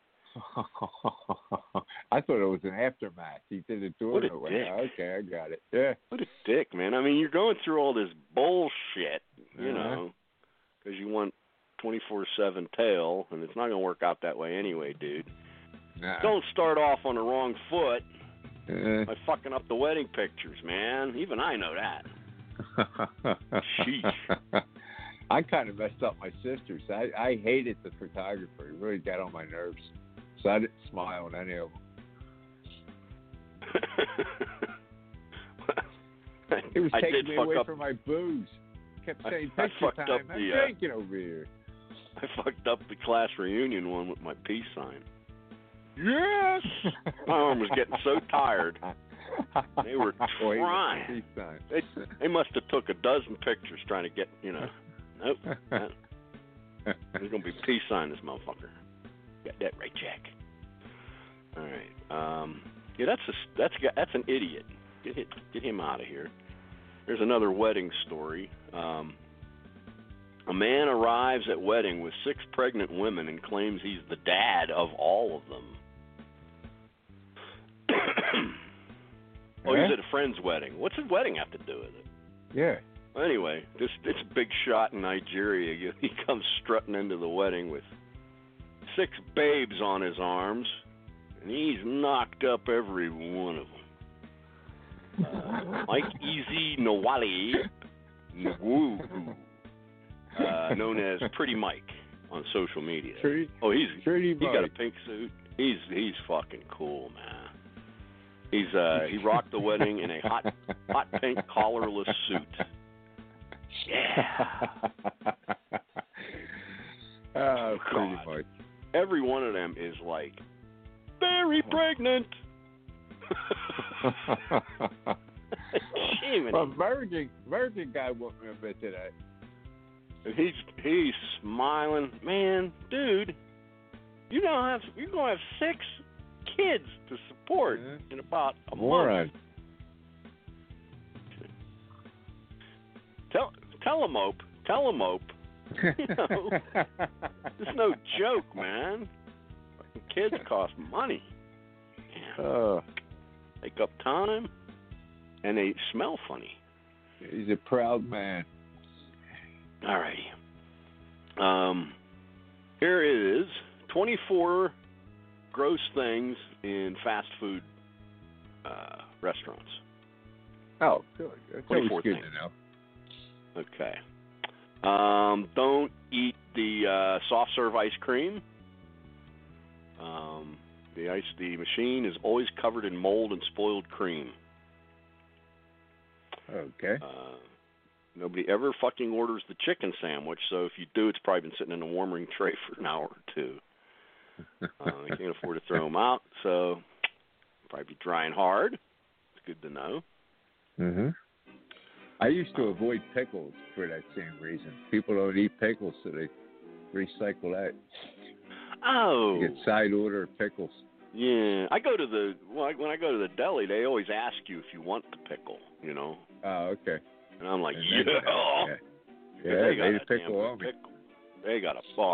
I thought it was an aftermath. He did it during the way. Okay, I got it. Yeah. What a dick, man. I mean, you're going through all this bullshit, you know, because you want 24/7 tail, and it's not going to work out that way anyway, dude. Nah. Don't start off on the wrong foot by fucking up the wedding pictures, man. Even I know that. Sheesh. I kind of messed up my sister's. I hated the photographer. He really got on my nerves. So I didn't smile on any of them. He was taking me away from my booze. Kept saying, picture time. I'm drinking over here. I fucked up the class reunion one with my peace sign. Yes! My arm was getting so tired. They were trying. They must have took a dozen pictures trying to get, Nope. There's going to be peace sign, this motherfucker. Got that right, Jack. All right. Yeah, that's an idiot. Get him out of here. There's another wedding story. A man arrives at wedding with 6 pregnant women and claims he's the dad of all of them. He's at a friend's wedding. What's his wedding have to do with it? Yeah. Well, anyway, this big shot in Nigeria, he comes strutting into the wedding with 6 babes on his arms, and he's knocked up every one of them. Mike Easy Nwale Nwuru, known as Pretty Mike on social media. He got a pink suit. He's fucking cool, man. He rocked the wedding in a hot pink collarless suit. Yeah. Pretty much. Every one of them is like very pregnant. Well, Virgin guy whooped me a bit today. And he's smiling, man, dude. You're gonna have 6 kids to support in about a month. Tell him, Ope. It's no joke, man. Kids cost money. Take up time, and they smell funny. He's a proud man. All righty. Here is 24 gross things in fast food restaurants. Oh, good. That's 24 good things. to know. Okay. Don't eat the soft serve ice cream. The machine is always covered in mold and spoiled cream. Okay. Nobody ever fucking orders the chicken sandwich, so if you do, it's probably been sitting in a warming tray for an hour or two. They can't afford to throw them out, so probably be drying hard. It's good to know. Mm-hmm. I used to avoid pickles for that same reason. People don't eat pickles, so they recycle that. Oh. You get side order pickles. Yeah, when I go to the deli, they always ask you if you want the pickle, you know. Oh, okay. And I'm like, Yeah, they got a a pickle on me. They got a. Oh,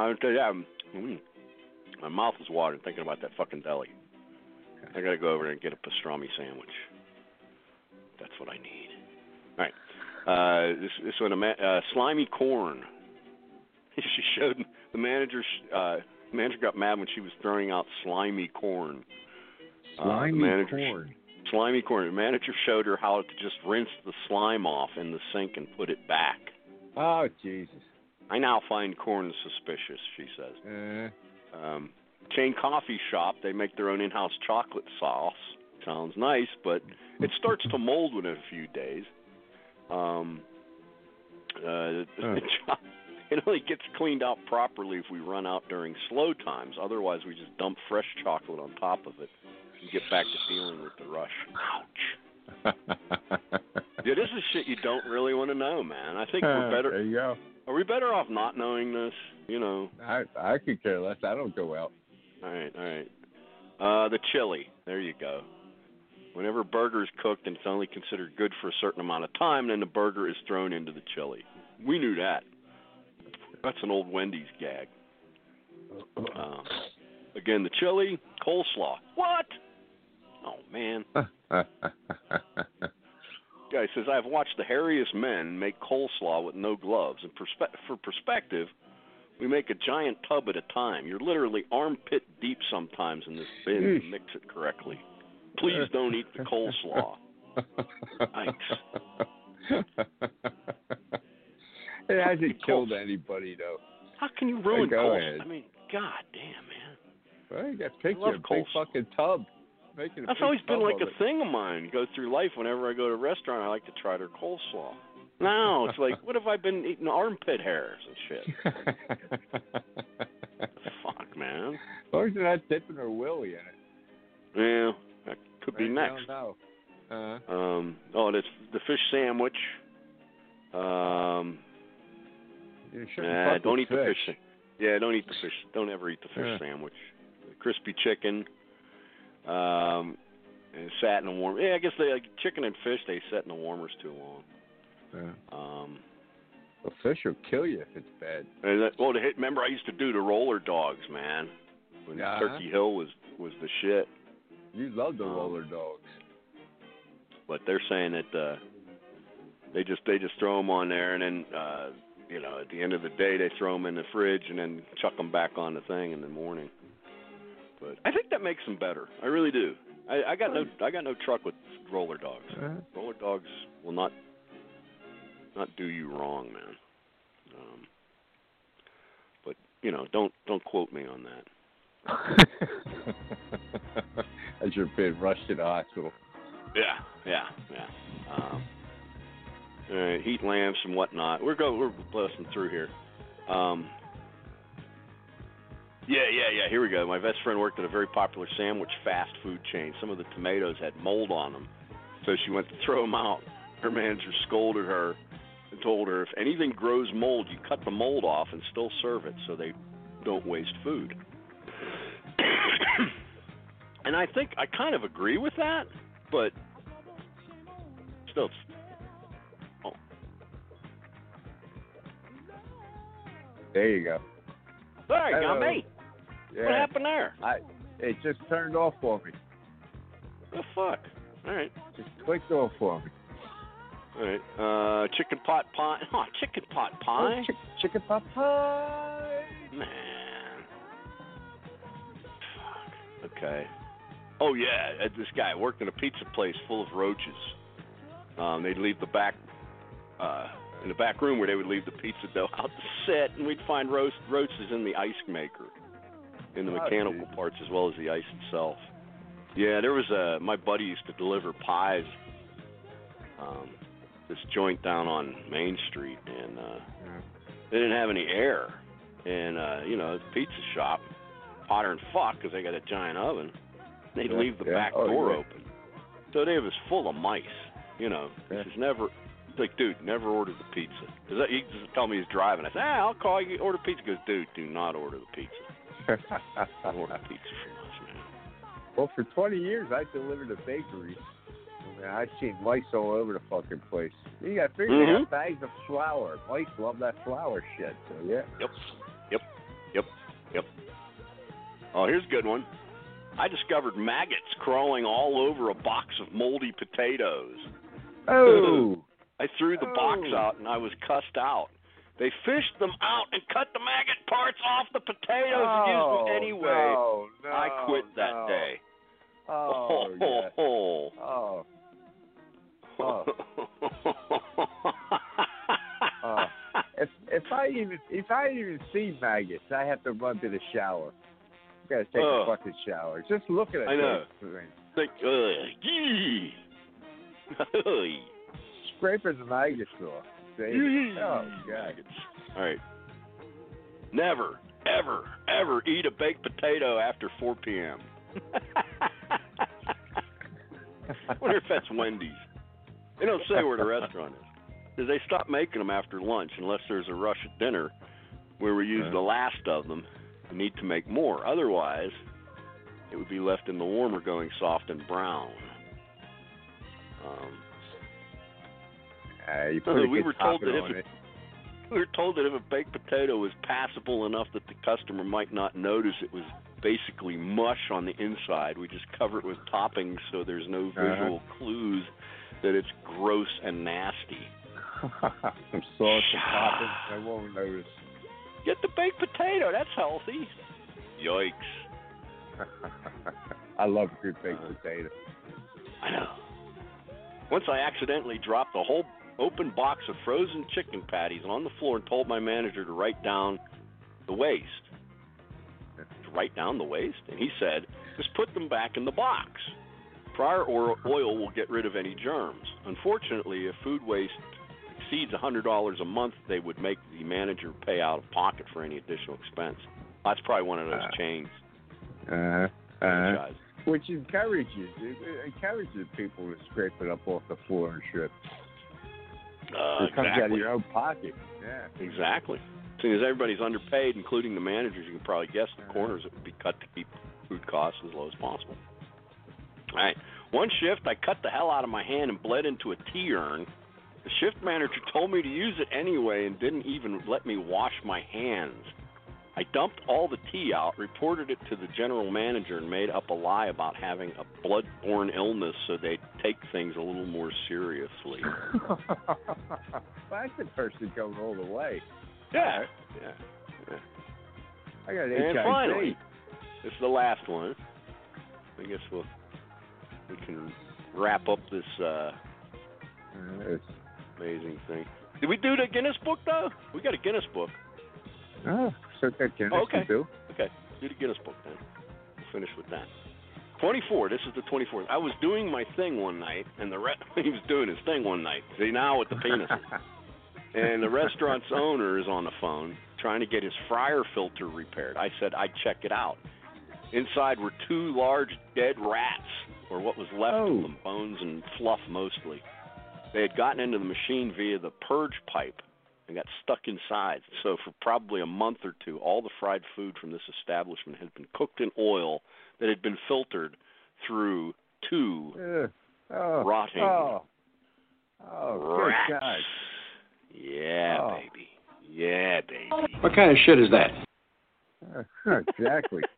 my mouth is watering thinking about that fucking deli. I gotta go over there and get a pastrami sandwich. That's what I need. All right. This one, slimy corn. She showed the manager. The manager got mad when she was throwing out slimy corn. Slimy corn. Slimy corn. The manager showed her how to just rinse the slime off in the sink and put it back. Oh, Jesus. I now find corn suspicious, she says. Chain coffee shop, they make their own in-house chocolate sauce. Sounds nice, but it starts to mold within a few days. It only gets cleaned out properly if we run out during slow times. Otherwise, we just dump fresh chocolate on top of it and get back to dealing with the rush. Ouch. Yeah, this is shit you don't really want to know, man. I think we're better. There you go. Are we better off not knowing this? You know. I could care less. I don't go out. All right. The chili. There you go. Whenever burger is cooked and it's only considered good for a certain amount of time, then the burger is thrown into the chili. We knew that. That's an old Wendy's gag. Again, the chili, coleslaw. What? Oh, man. Guy says, I've watched the hairiest men make coleslaw with no gloves. And for perspective, we make a giant tub at a time. You're literally armpit deep sometimes in this bin to mix it correctly. Please don't eat the coleslaw. Yikes. It hasn't killed anybody, though. How can you ruin Go coleslaw? ahead. I mean, god damn, man. Well, you got to pick I love your big fucking tub. That's always been like a thing of mine. Go through life, whenever I go to a restaurant, I like to try their coleslaw. Now it's like, what have I been eating? Armpit hairs and shit. Fuck, man. As long as you're not dipping her willy in it. Yeah, that could be next. I don't know. That's the fish sandwich. Don't eat the fish. Yeah, don't eat the fish. Don't ever eat the fish sandwich. The crispy chicken. And it sat in the warm. Yeah, I guess they like chicken and fish. They set in the warmers too long. The fish will kill you if it's bad. Remember I used to do the roller dogs, man. When Turkey Hill was the shit. You love the roller dogs. But they're saying that they just throw them on there, and then at the end of the day they throw them in the fridge and then chuck them back on the thing in the morning. But I think that makes them better. I really do. I got no truck with roller dogs. Roller dogs will not do you wrong, man. But don't quote me on that. As you're being rushed to the hospital. Yeah. All right, heat lamps and whatnot. We're busting through here. Yeah. Here we go. My best friend worked at a very popular sandwich fast food chain. Some of the tomatoes had mold on them, so she went to throw them out. Her manager scolded her and told her, if anything grows mold, you cut the mold off and still serve it so they don't waste food. And I think I kind of agree with that, but still. There you go. There you go, mate. Yeah. What happened there? It just turned off for me. The fuck? All right. Just clicked off for me. All right. Chicken pot pie. Oh, chicken pot pie. Chicken pot pie. Man. Fuck. Okay. Oh yeah, this guy worked in a pizza place full of roaches. They'd leave the back. In the back room where they would leave the pizza dough out to set, and we'd find roaches in the ice maker. in the mechanical parts as well as the ice itself. Yeah, there was my buddy used to deliver pies. This joint down on Main Street, and they didn't have any air. And, the pizza shop, hotter than fuck because they got a giant oven. They'd leave the back door open. So they was full of mice, This is never, like, dude, never order the pizza. Because he just told me he's driving. I said, I'll call you, order pizza. He goes, dude, do not order the pizza. Don't order pizza from us, man. Well, for 20 years, I delivered a bakery. I've seen mice all over the fucking place. You got they got bags of flour. Mice love that flour shit, so yeah. Yep. Oh, here's a good one. I discovered maggots crawling all over a box of moldy potatoes. Oh! I threw the box out and I was cussed out. They fished them out and cut the maggot parts off the potatoes and used them anyway. No, I quit that day. If I even see maggots, I have to run to the shower. I gotta take a fucking shower. Just look at it. I know. Like, scraping the maggots off. Oh God. All right. Never, ever, ever eat a baked potato after 4 p.m. I wonder if that's Wendy's. They don't say where the restaurant is. Because they stop making them after lunch unless there's a rush at dinner where we use the last of them and need to make more. Otherwise, it would be left in the warmer going soft and brown. We were told that if a baked potato was passable enough that the customer might not notice it was basically mush on the inside, we just cover it with toppings so there's no visual clues that it's gross and nasty. Some sauce and toppings, I won't notice. Get the baked potato, that's healthy. Yikes. I love a good baked potato. I know. Once I accidentally dropped a whole open box of frozen chicken patties on the floor and told my manager to write down the waste. And he said, just put them back in the box. Prior oil will get rid of any germs. Unfortunately, if food waste exceeds $100 a month, they would make the manager pay out of pocket for any additional expense. That's probably one of those chains. Which encourages people to scrape it up off the floor and shit. It comes out of your own pocket. Yeah. Exactly. Seeing as everybody's underpaid, including the managers, you can probably guess the corners that would be cut to keep food costs as low as possible. All right. One shift, I cut the hell out of my hand and bled into a tea urn. The shift manager told me to use it anyway and didn't even let me wash my hands. I dumped all the tea out, reported it to the general manager, and made up a lie about having a blood-borne illness so they'd take things a little more seriously. That's the person going all the way. Yeah. I got an and HIV. Finally, this is the last one. I guess we can wrap up this amazing thing. Did we do the Guinness Book, though? We got a Guinness Book. Oh, so that Guinness okay. too. Okay, do the Guinness Book then. We'll finish with that. 24. This is the 24th. I was doing my thing one night, and he was doing his thing one night. See, now with the penis. And the restaurant's owner is on the phone trying to get his fryer filter repaired. I said I'd check it out. Inside were 2 large dead rats, or what was left of them, bones and fluff mostly. They had gotten into the machine via the purge pipe and got stuck inside. So for probably a month or two, all the fried food from this establishment had been cooked in oil that had been filtered through 2 rotting rats. Good God. Yeah, baby. Yeah, baby. What kind of shit is that? Exactly.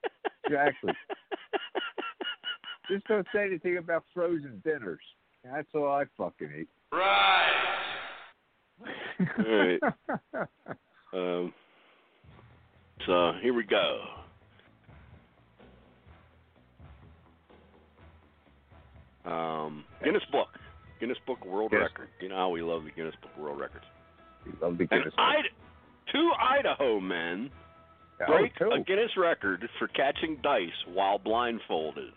Just don't say anything about frozen dinners. That's all I fucking eat. Right. All right. So here we go. Guinness Book World Record. You know how we love the Guinness Book World Records. We love the Guinness Book. 2 Idaho men break a Guinness record for catching dice while blindfolded.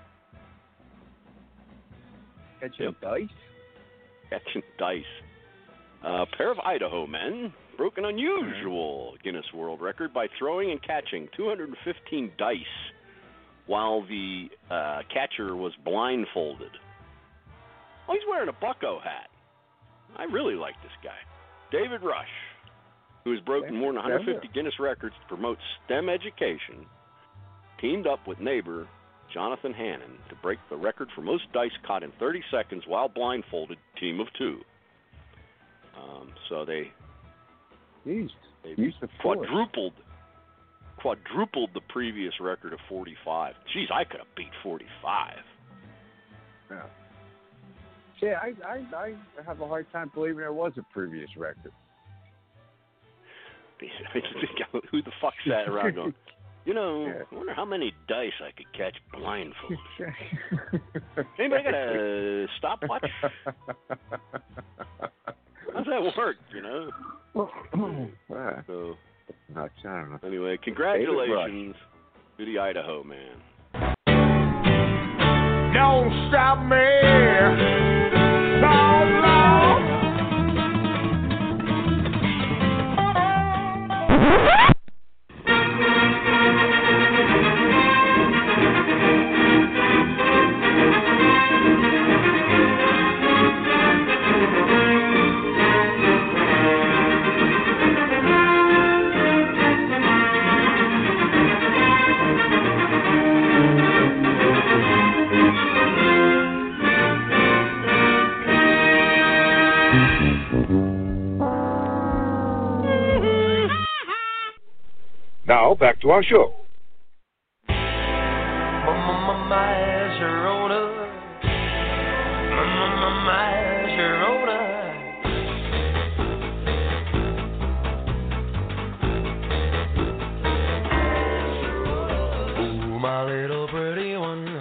Catching dice? Catching dice. A pair of Idaho men broke an unusual Guinness World Record by throwing and catching 215 dice while the catcher was blindfolded. Oh, he's wearing a bucko hat. I really like this guy. David Rush, who has broken more than 150 Guinness records to promote STEM education, teamed up with neighbor Jonathan Hannon to break the record for most dice caught in 30 seconds while blindfolded, team of two. So they quadrupled the previous record of 45. Jeez, I could have beat 45. Yeah. See, I have a hard time believing there was a previous record. Who the fuck's that around going, I wonder how many dice I could catch blindfolded. Anybody got a stopwatch? How's that work, So, I don't know. Anyway, congratulations to the Idaho man. Don't stop me. So long. Now, back to our show. Ooh, my little pretty one,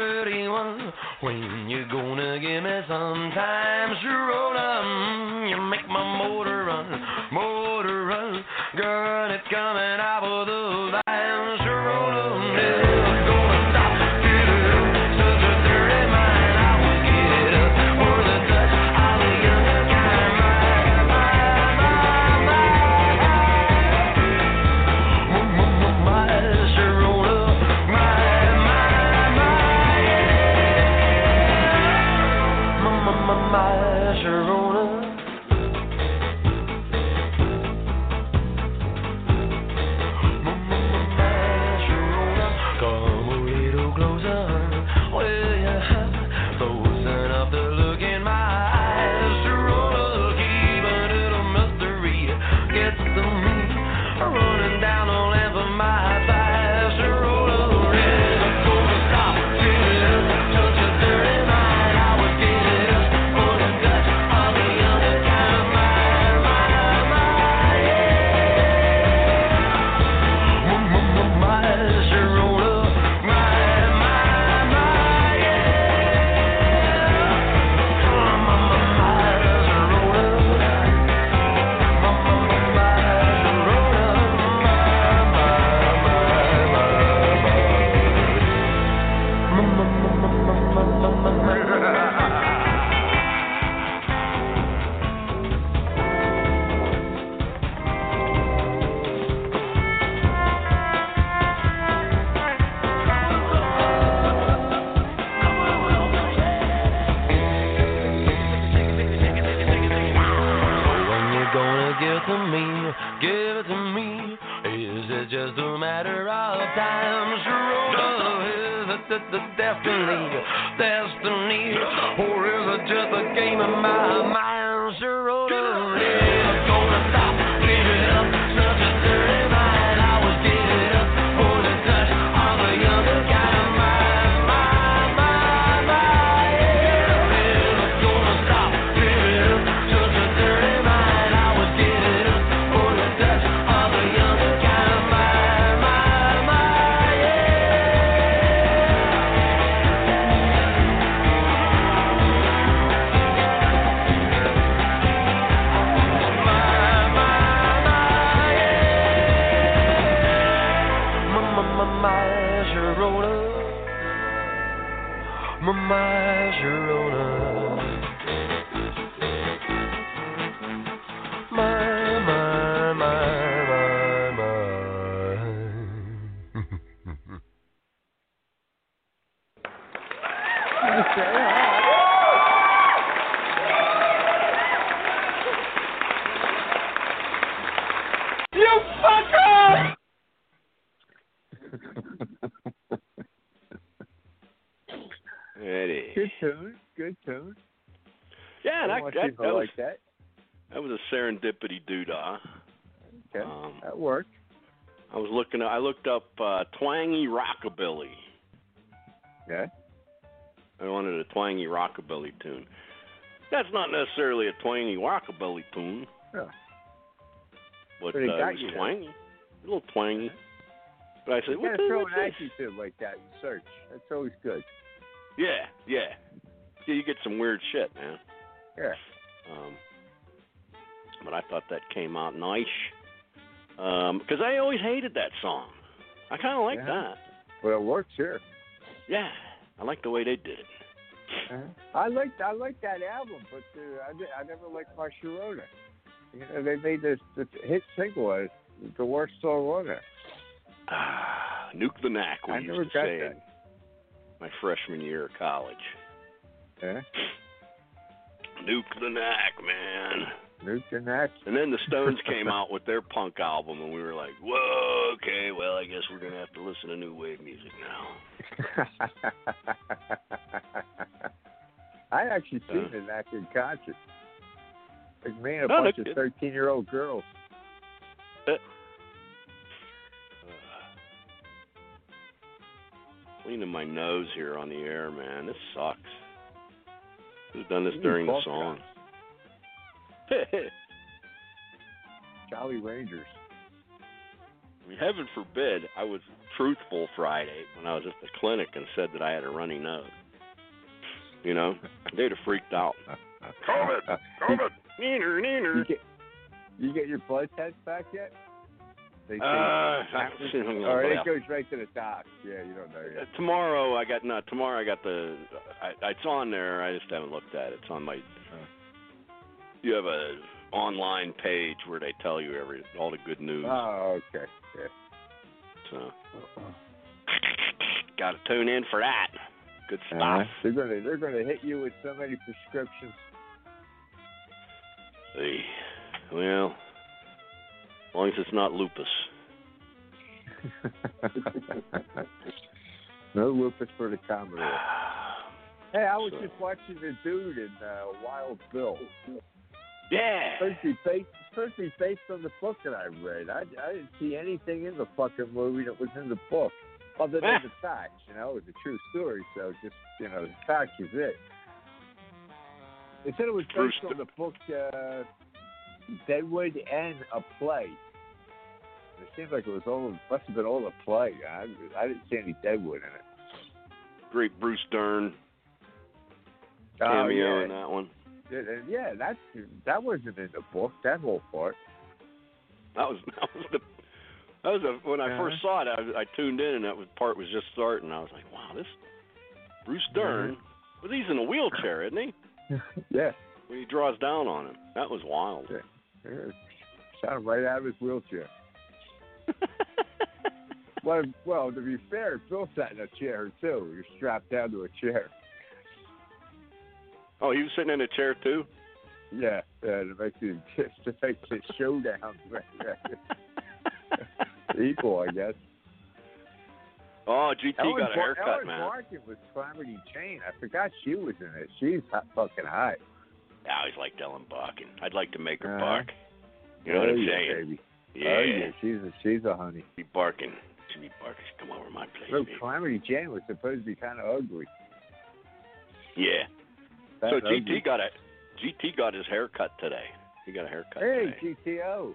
when you gonna give me some time, Sharona? You make my motor run, girl, it's coming out of the vine, Sharona. Never gonna stop, get it up, such a dirty mind, I will get it up for the touch of a young guy, my Sharona, my Sharona. Destiny, or is it just a game of my mind? Sharona, never gonna stop, give it up, such a dirty mind. I was getting up for the touch of a younger guy. Never gonna stop, give it up, such a dirty mind. I was getting up for the touch of a younger guy. to say hi. You fucker! Eddie. Good tune. Good tune. Yeah, that was like that. That was a serendipity doodah. Okay, that worked. I looked up twangy rockabilly. Yeah. I wanted a twangy rockabilly tune. That's not necessarily a twangy rockabilly tune. Yeah. But But it it got was you there. twangy. A little twangy. But I said, You what gotta the throw what's an this? adjective like that in search. That's always good. Yeah. Yeah, you get some weird shit, man. Yeah. But I thought that came out nice. Because I always hated that song. I kind of like that. Well, it works here. Yeah, I like the way they did it. I like that album, but I never liked My Sharona. You know, they made this hit single as the worst song on there. Nuke the Knack, we I used never to got say that. in my freshman year of college. Yeah. Nuke the Knack, man. Nuke the Knack. And then the Stones came out with their punk album, and we were like, whoa, okay, well, I guess we're going to have to listen to new wave music now. I actually seen the Knack in concert. Like me and a bunch of 13-year-old girls. Cleaning my nose here on the air, man. This sucks. Who's done this during the song? Jolly Rangers. I mean, heaven forbid I was truthful Friday when I was at the clinic and said that I had a runny nose. You know, they'd have freaked out. COVID. Neener. You get your blood test back yet? Or it goes right to the doc. Yeah, you don't know yet. Tomorrow I got the. It's on there. I just haven't looked at it. It's on my. You have a online page where they tell you all the good news. Oh, okay. Yeah. So. Got to tune in for that. Good stuff. They're gonna hit you with so many prescriptions. Hey, well, as long as it's not lupus. No lupus for the Commodore. Hey, I was just watching the dude in Wild Bill. Yeah. Supposed to be based on the book that I read. I didn't see anything in the fucking movie that was in the book, other than the facts. You know, it was a true story, so just, you know, the facts was it. They said it was based on the book Deadwood and a play. It seems like it was must have been all a play. I didn't see any Deadwood in it. Great Bruce Dern cameo in that one. Yeah, that wasn't in the book. That whole part. When I first saw it. I tuned in, and that part was just starting. I was like, wow, this Bruce Dern. Well, he's in a wheelchair, isn't he? Yeah. When he draws down on him, that was wild. Yeah. Shot him right out of his wheelchair. Well, to be fair, Bill sat in a chair too. You're strapped down to a chair. Oh, he was sitting in a chair too? Yeah, to make the showdown equal, I guess. Oh, GT got a haircut, Ellen man. Barkin was Calamity Jane. I forgot she was in it. She's fucking hot. I always liked Ellen Barkin. I'd like to make her bark. You know what I'm saying? Baby. Yeah. Oh, yeah, she's a honey. She be barking. Come over to my place. Look, Calamity Jane was supposed to be kind of ugly. Yeah. That's so ugly. GT got his haircut today. He got a haircut today. Hey, GTO.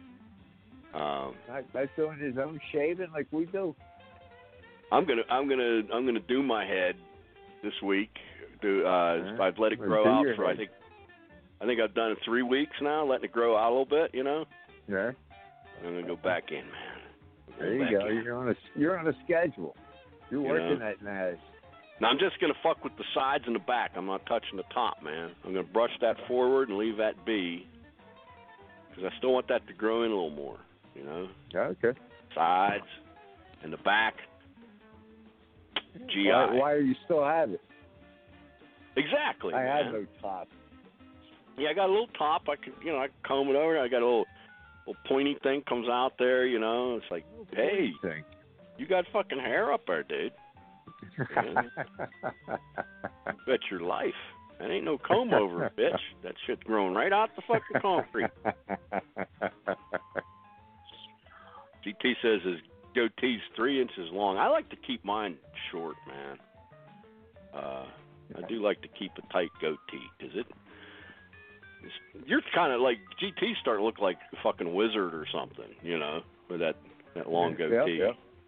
Not doing his own shaving like we do. I'm gonna do my head this week. I've let it grow out for I think I've done it 3 weeks now, letting it grow out a little bit, you know. Yeah. I'm gonna go back in, man. There you go. You're on a schedule. You're working that Nash. Now I'm just gonna fuck with the sides and the back. I'm not touching the top, man. I'm gonna brush that forward and leave that be, because I still want that to grow in a little more, you know. Okay. Sides and the back. GI. Why do you still have it? Exactly. I man. had no top. Yeah, I got a little top. I could, I could comb it over. I got a little pointy thing comes out there. It's like, hey, you got fucking hair up there, dude. Bet your life. That ain't no comb over, bitch. That shit's growing right out the fucking concrete. GT says his goatee's 3 inches long. I like to keep mine short, man. I do like to keep a tight goatee because you're kind of like GT starting to look like a fucking wizard or something, with that long goatee.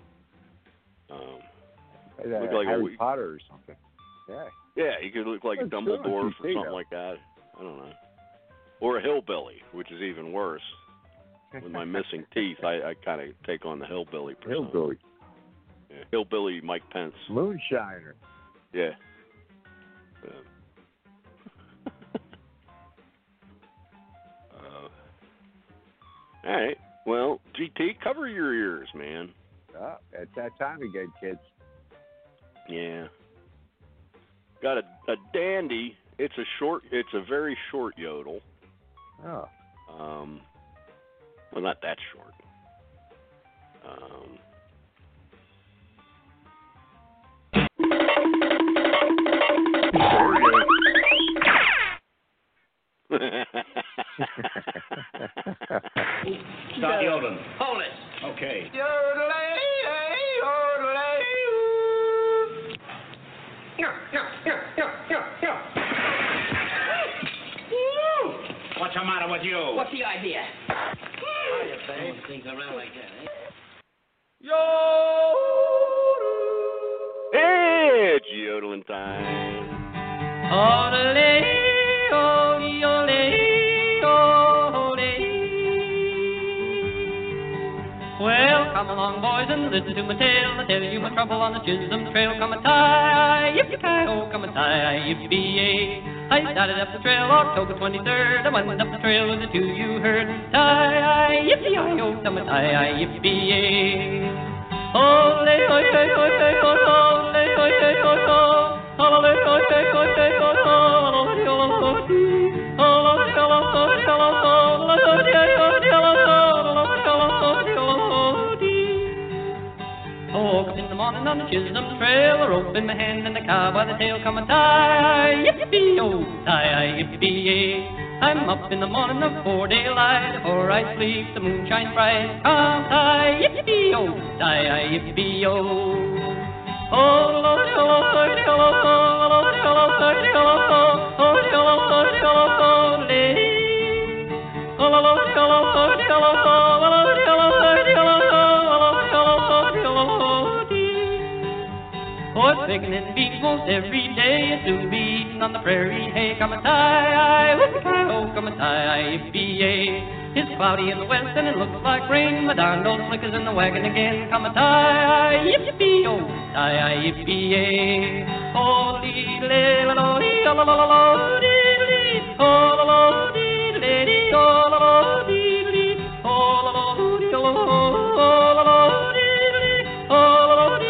Look like Harry Potter or something. Yeah. Yeah, he could look like a Dumbledore or something like that. I don't know. Or a hillbilly, which is even worse. With my missing teeth, I kind of take on the hillbilly persona. Hillbilly. Yeah, hillbilly Mike Pence. Moonshiner. Yeah. All right. Well, GT, cover your ears, man. Oh, it's that time again, kids. Yeah. Got a dandy. It's a very short yodel. Oh. Well, not that short. Stop yodeling. Hold it. Okay. What's the matter with you? What's the idea? Hiya, babe. Things around like that, eh? Hey, it's yodeling time. Well, come along, boys, and listen to my tale. I'll tell you my trouble on the Chisholm Trail. Come a tie, yippee-ki-oh, come a tie, yippee-yay. I started up the trail October 23rd. I went up the trail with the two you heard. Tie, yippee-yi-oh, come a tie, yippee-yay. Ole, ole, ole, ole, ole, ole, ole, on the Chisholm Trail, a rope in my hand and a cow by the tail. Come a tie, yippee-oh, tie, yippee-yay. I'm up in the morning before daylight, before I sleep, the moon shines bright. Come tie, yippee-oh, tie, yippee-oh. Oh, Lord, oh, Lord, oh, Lord, oh, Lord, oh, Lord, oh, Lord, oh, Lord, oh, lady. Oh, Lord, oh, Lord, oh, Lord, oh, Lord, oh, it's picking and beating most every day. It's soon be eating on the prairie. Hey, come a tie, whoop-a-ki-oh, come a tie, yippee-yay. It's cloudy in the west and it looks like rain. My darn old slickers in the wagon again. Come a tie, yippee-oh, tie, yippee-yay. Oh, dee-lee-la-lo-dee, oh-la-la-la-lo-dee-lee, oh-la-la-dee-lee, oh-la-la-dee-lee, oh-la-la-dee, oh-la-la-dee-lee, oh-la-la-dee.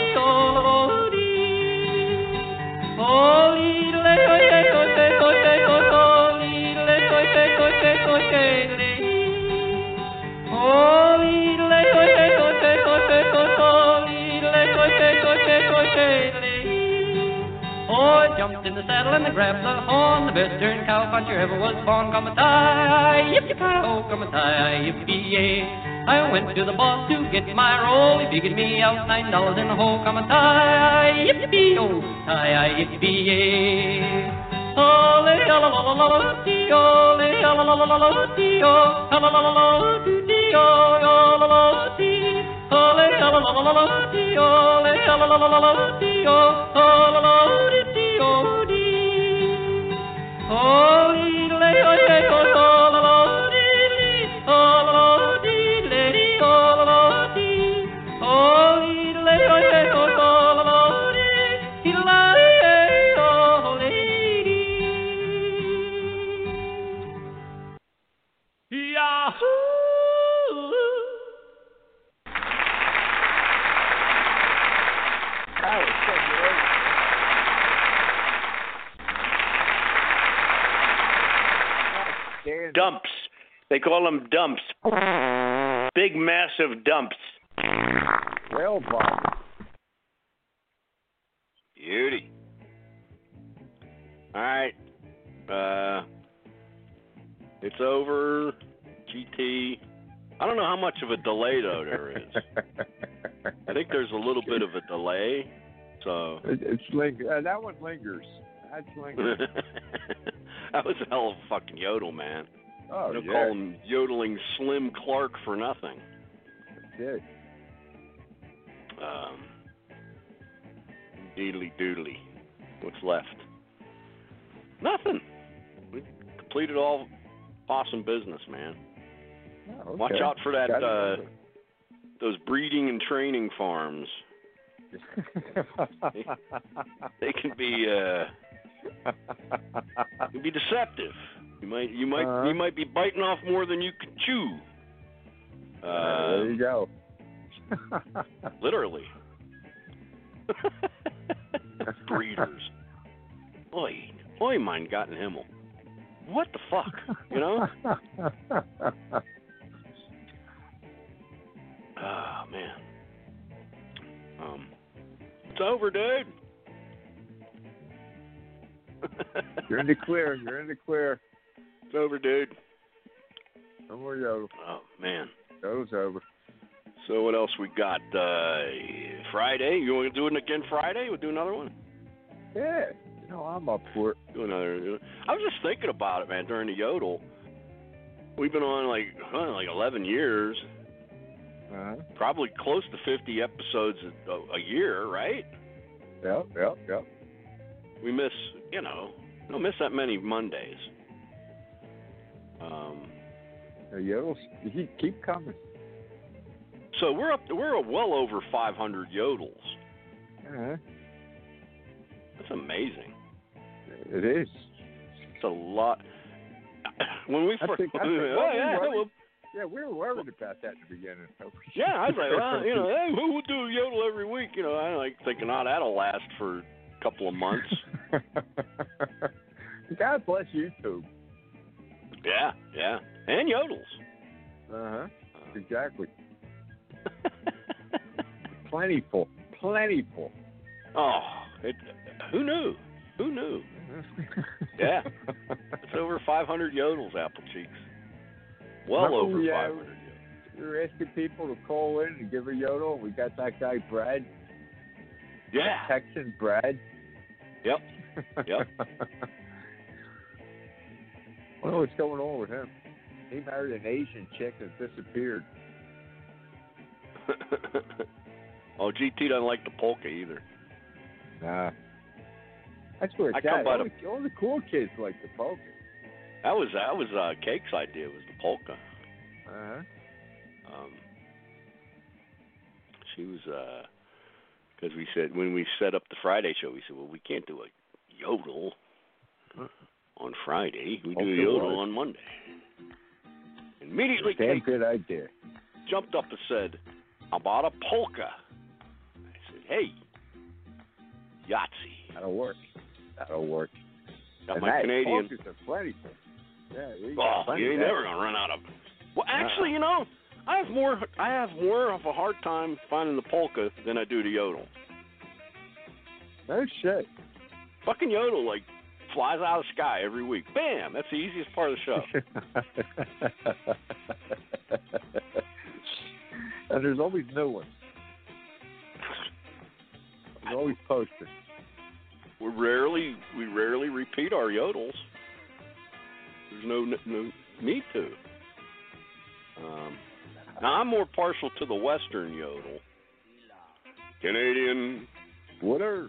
Oh, I jumped in the saddle and I grabbed the horn, the best darn cow puncher ever was born. Come a tie, yippee-ki-oh, come a tie, yippee-yay. I went to the boss to get my roll. He figured me out $9 in the hole. Come a tie, yippee-oh, tie, yippee-yay. Ole, la la la la la, dee, ole, la la la la la, dee, oh, la la la la la, dee, oh, la la la, dee, ole, la la la la la, dee, ole, la la la la la, dee, oh, la la, dee, oh, dee, ole, le, ole, oh, la la, dee, oh, la la, dee, lady, oh, la la, dee, ole, le, ole, oh, la la, dee, la. dumps. They call them dumps. Big, massive dumps. Whale vomit. Beauty. All right. It's over. GT. I don't know how much of a delay, though, there is. I think there's a little bit of a delay. So that one lingers. That's lingers. That was a hell of a fucking yodel, man. Oh, They'll yeah. call him yodeling Slim Clark for nothing. That's it. Deedly doodly. What's left? Nothing. We completed all awesome business, man. Oh, okay. Watch out for that. Those breeding and training farms. They can be deceptive. You might be biting off more than you can chew. There you go. Literally. Breeders. Oi, mein Gott Himmel. What the fuck? You know? Oh, man. It's over, dude. You're in the clear. It's over, dude. No more yodel. Oh, man. Yodel's over. So what else we got? Friday? You want to do it again Friday? We'll do another one? Yeah. I'm up for it. Do another. I was just thinking about it, man, during the yodel. We've been on like 11 years. Probably close to 50 episodes a year, right? Yep. We miss, don't miss that many Mondays. The yodels keep coming. So we're well over 500 yodels. That's amazing. It is. It's a lot. When we first, we were worried about that in the beginning. Yeah, I was like, well, hey, we'll do a yodel every week. I like thinking, that'll last for a couple of months. God bless YouTube. Yeah, and yodels. Exactly. Plentiful. Oh, who knew? Yeah, it's over 500 yodels, Apple Cheeks. Well over 500 yodels. You're asking people to call in and give a yodel. We got that guy, Brad. Yeah. Texan Brad. Yep. I don't know what's going on with him. He married an Asian chick that disappeared. Oh, GT doesn't like the polka either. Nah. That's where it's at. All the cool kids like the polka. That was Cake's idea, was the polka. She was, because we said, when we set up the Friday show, we said, well, we can't do a yodel on Friday. We do a yodel on Monday. Immediately, Cake good idea. Jumped up and said, how about a polka? I said, hey, Yahtzee. That'll work. Got and my Canadian. Polkas are plentiful. Yeah, you ain't never gonna run out of them. Well, actually, I have more of a hard time finding the polka than I do the yodel. No shit. Fucking yodel flies out of the sky every week. Bam! That's the easiest part of the show. And there's always new ones. There's always posted. We rarely repeat our yodels. There's no need to. Now I'm more partial to the Western yodel. Canadian. Whatever.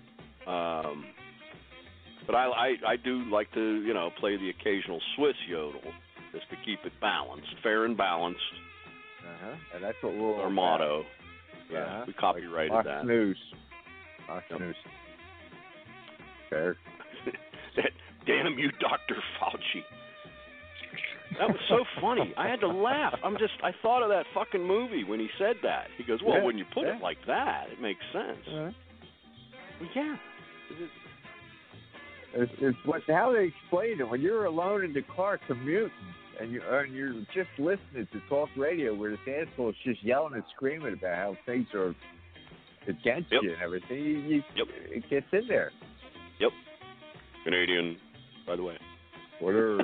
But I do like to play the occasional Swiss yodel just to keep it balanced, fair and balanced. And that's what we're our motto. Yeah, we copyrighted that. News. Fair. Damn you, Dr. Fauci. That was so funny. I had to laugh. I thought of that fucking movie when he said that. He goes, well, when you put it like that, it makes sense. Well, yeah. It's how they explain it. When you're alone in the car commuting, and you're just listening to talk radio where this asshole is just yelling and screaming about how things are against you and everything. It gets in there. Yep. Canadian, by the way. Order.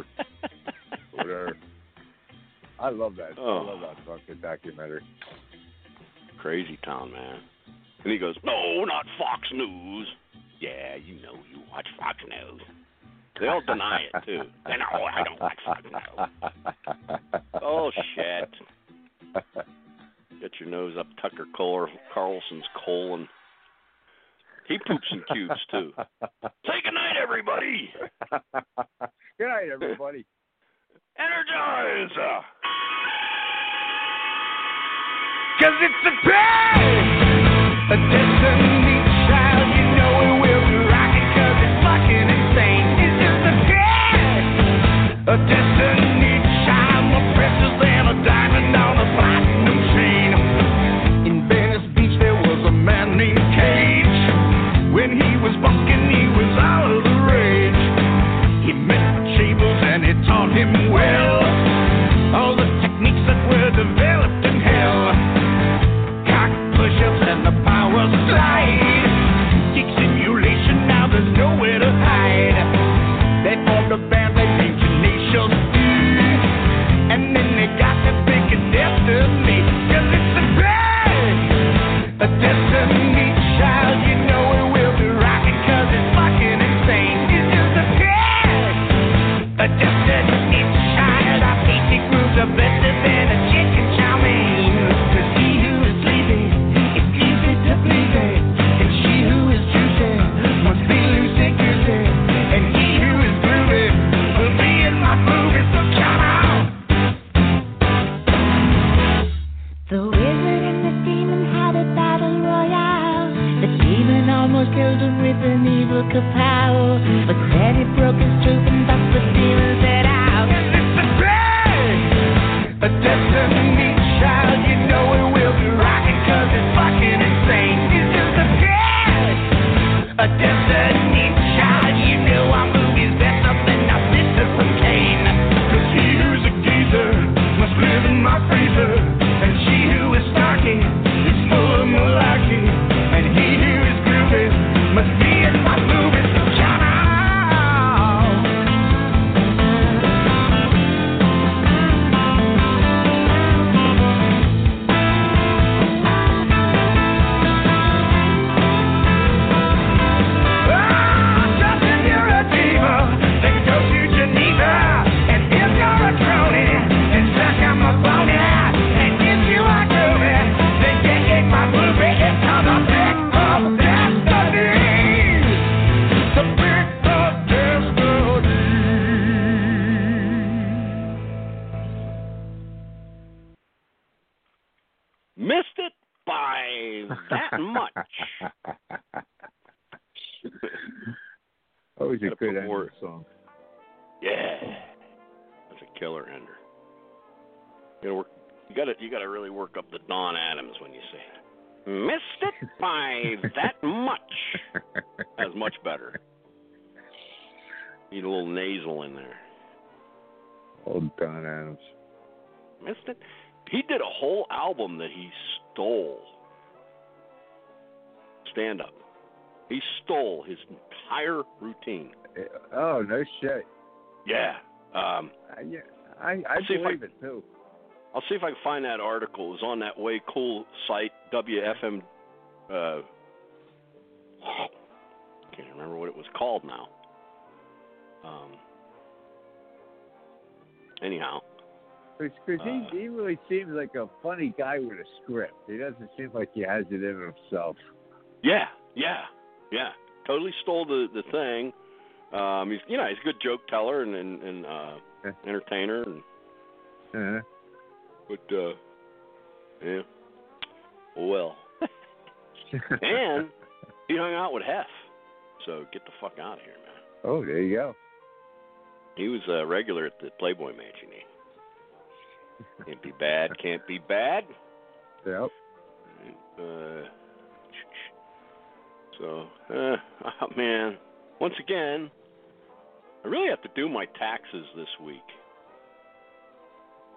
I love that. I love that fucking documentary. Crazy town, man. And he goes, no, not Fox News. Yeah, you know you watch Fox News. They all deny it, too. They know I don't watch Fox News. Oh, shit. Get your nose up Tucker Carlson's colon. He poops in cubes, too. Say goodnight, everybody. Good night, everybody. Energize. 'Cause it's a pain, a destiny child, you know it will be rocking 'cause it's fucking insane. It's just a pain, a destiny child, more precious than a diamond on a platinum chain. In Venice Beach there was a man named Cage. When he was bucking he was out of the rage. He met Chambers and it taught him well all the techniques that were developed in hell. Push-ups and the power slide. Kick simulation, now there's nowhere to hide. They formed a band, they named Tenacious D. And then they got to thinking destiny. 'Cause it's a band, a destiny child. You know it will be rocking 'cause it's fucking insane. It's just a band, a destiny child. Our basic moves are better than a chicken chow mein. 'Cause he who is sleeping to please it, and she who is juicy must be loosey-goosey, and he who is groovy will be in my movie, so come on. The wizard and the demon had a battle royale. The demon almost killed him with an evil kapow, but then he broke his truth and thus the demon set out. It's a bang, a destiny child, you know it will be rocking 'cause it's fucking insane. It's just a kid, a destiny child, you know our movie's better than our Citizen Kane. 'Cause he who's a geezer must live in my freezer, and she who is snarky is full of malarkey, and he who is groovy must be in my movie, so come on. Missed it by that much. Always a Gotta good put more- end song. Yeah, that's a killer ender. You gotta really work up the Don Adams when you say it. Missed it by that much. That's much better. Need a little nasal in there. Old Don Adams. Missed it. He did a whole album that he stole. Stand up. He stole his entire routine. Oh, no shit. Yeah. I believe it too. I'll see if I can find that article. It was on that way cool site, WFM. Can't remember what it was called now. Anyhow. Because he really seems like a funny guy with a script. He doesn't seem like he has it in himself. Yeah. Totally stole the thing. He's he's a good joke teller and entertainer and. But yeah. Well. And he hung out with Hef. So get the fuck out of here, man. Oh, there you go. He was a regular at the Playboy Mansion. Can't be bad. Can't be bad. Yep. So, man, once again, I really have to do my taxes this week.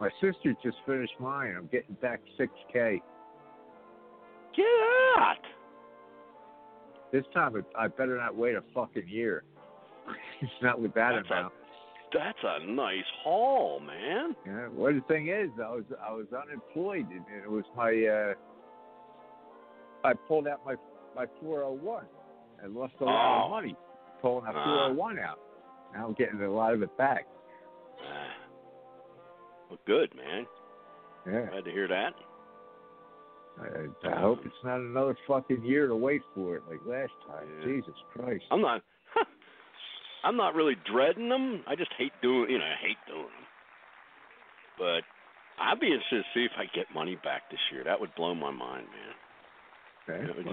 My sister just finished mine. I'm getting back $6K. Get out. This time, I better not wait a fucking year. It's not with that amount. That's a nice haul, man. Yeah. Well, the thing is, I was unemployed, and it was my. I pulled out my 401. I lost a lot of money pulling that 401 out. Now I'm getting a lot of it back. Well, good, man. Yeah. Glad to hear that. I hope it's not another fucking year to wait for it like last time. Yeah. Jesus Christ. I'm not really dreading them. I just hate doing them. But I'd be interested to see if I get money back this year. That would blow my mind, man. Okay.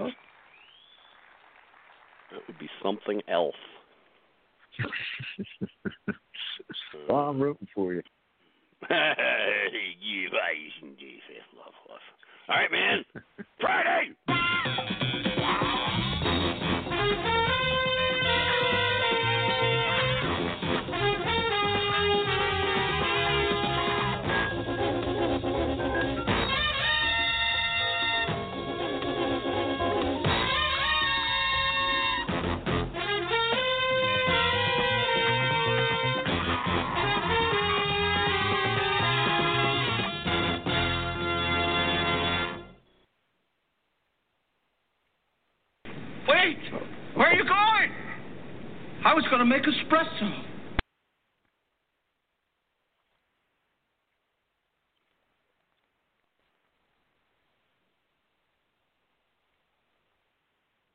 That would be something else. Well, I'm rooting for you. All right, man. Friday. Wait! Where are you going? I was going to make espresso.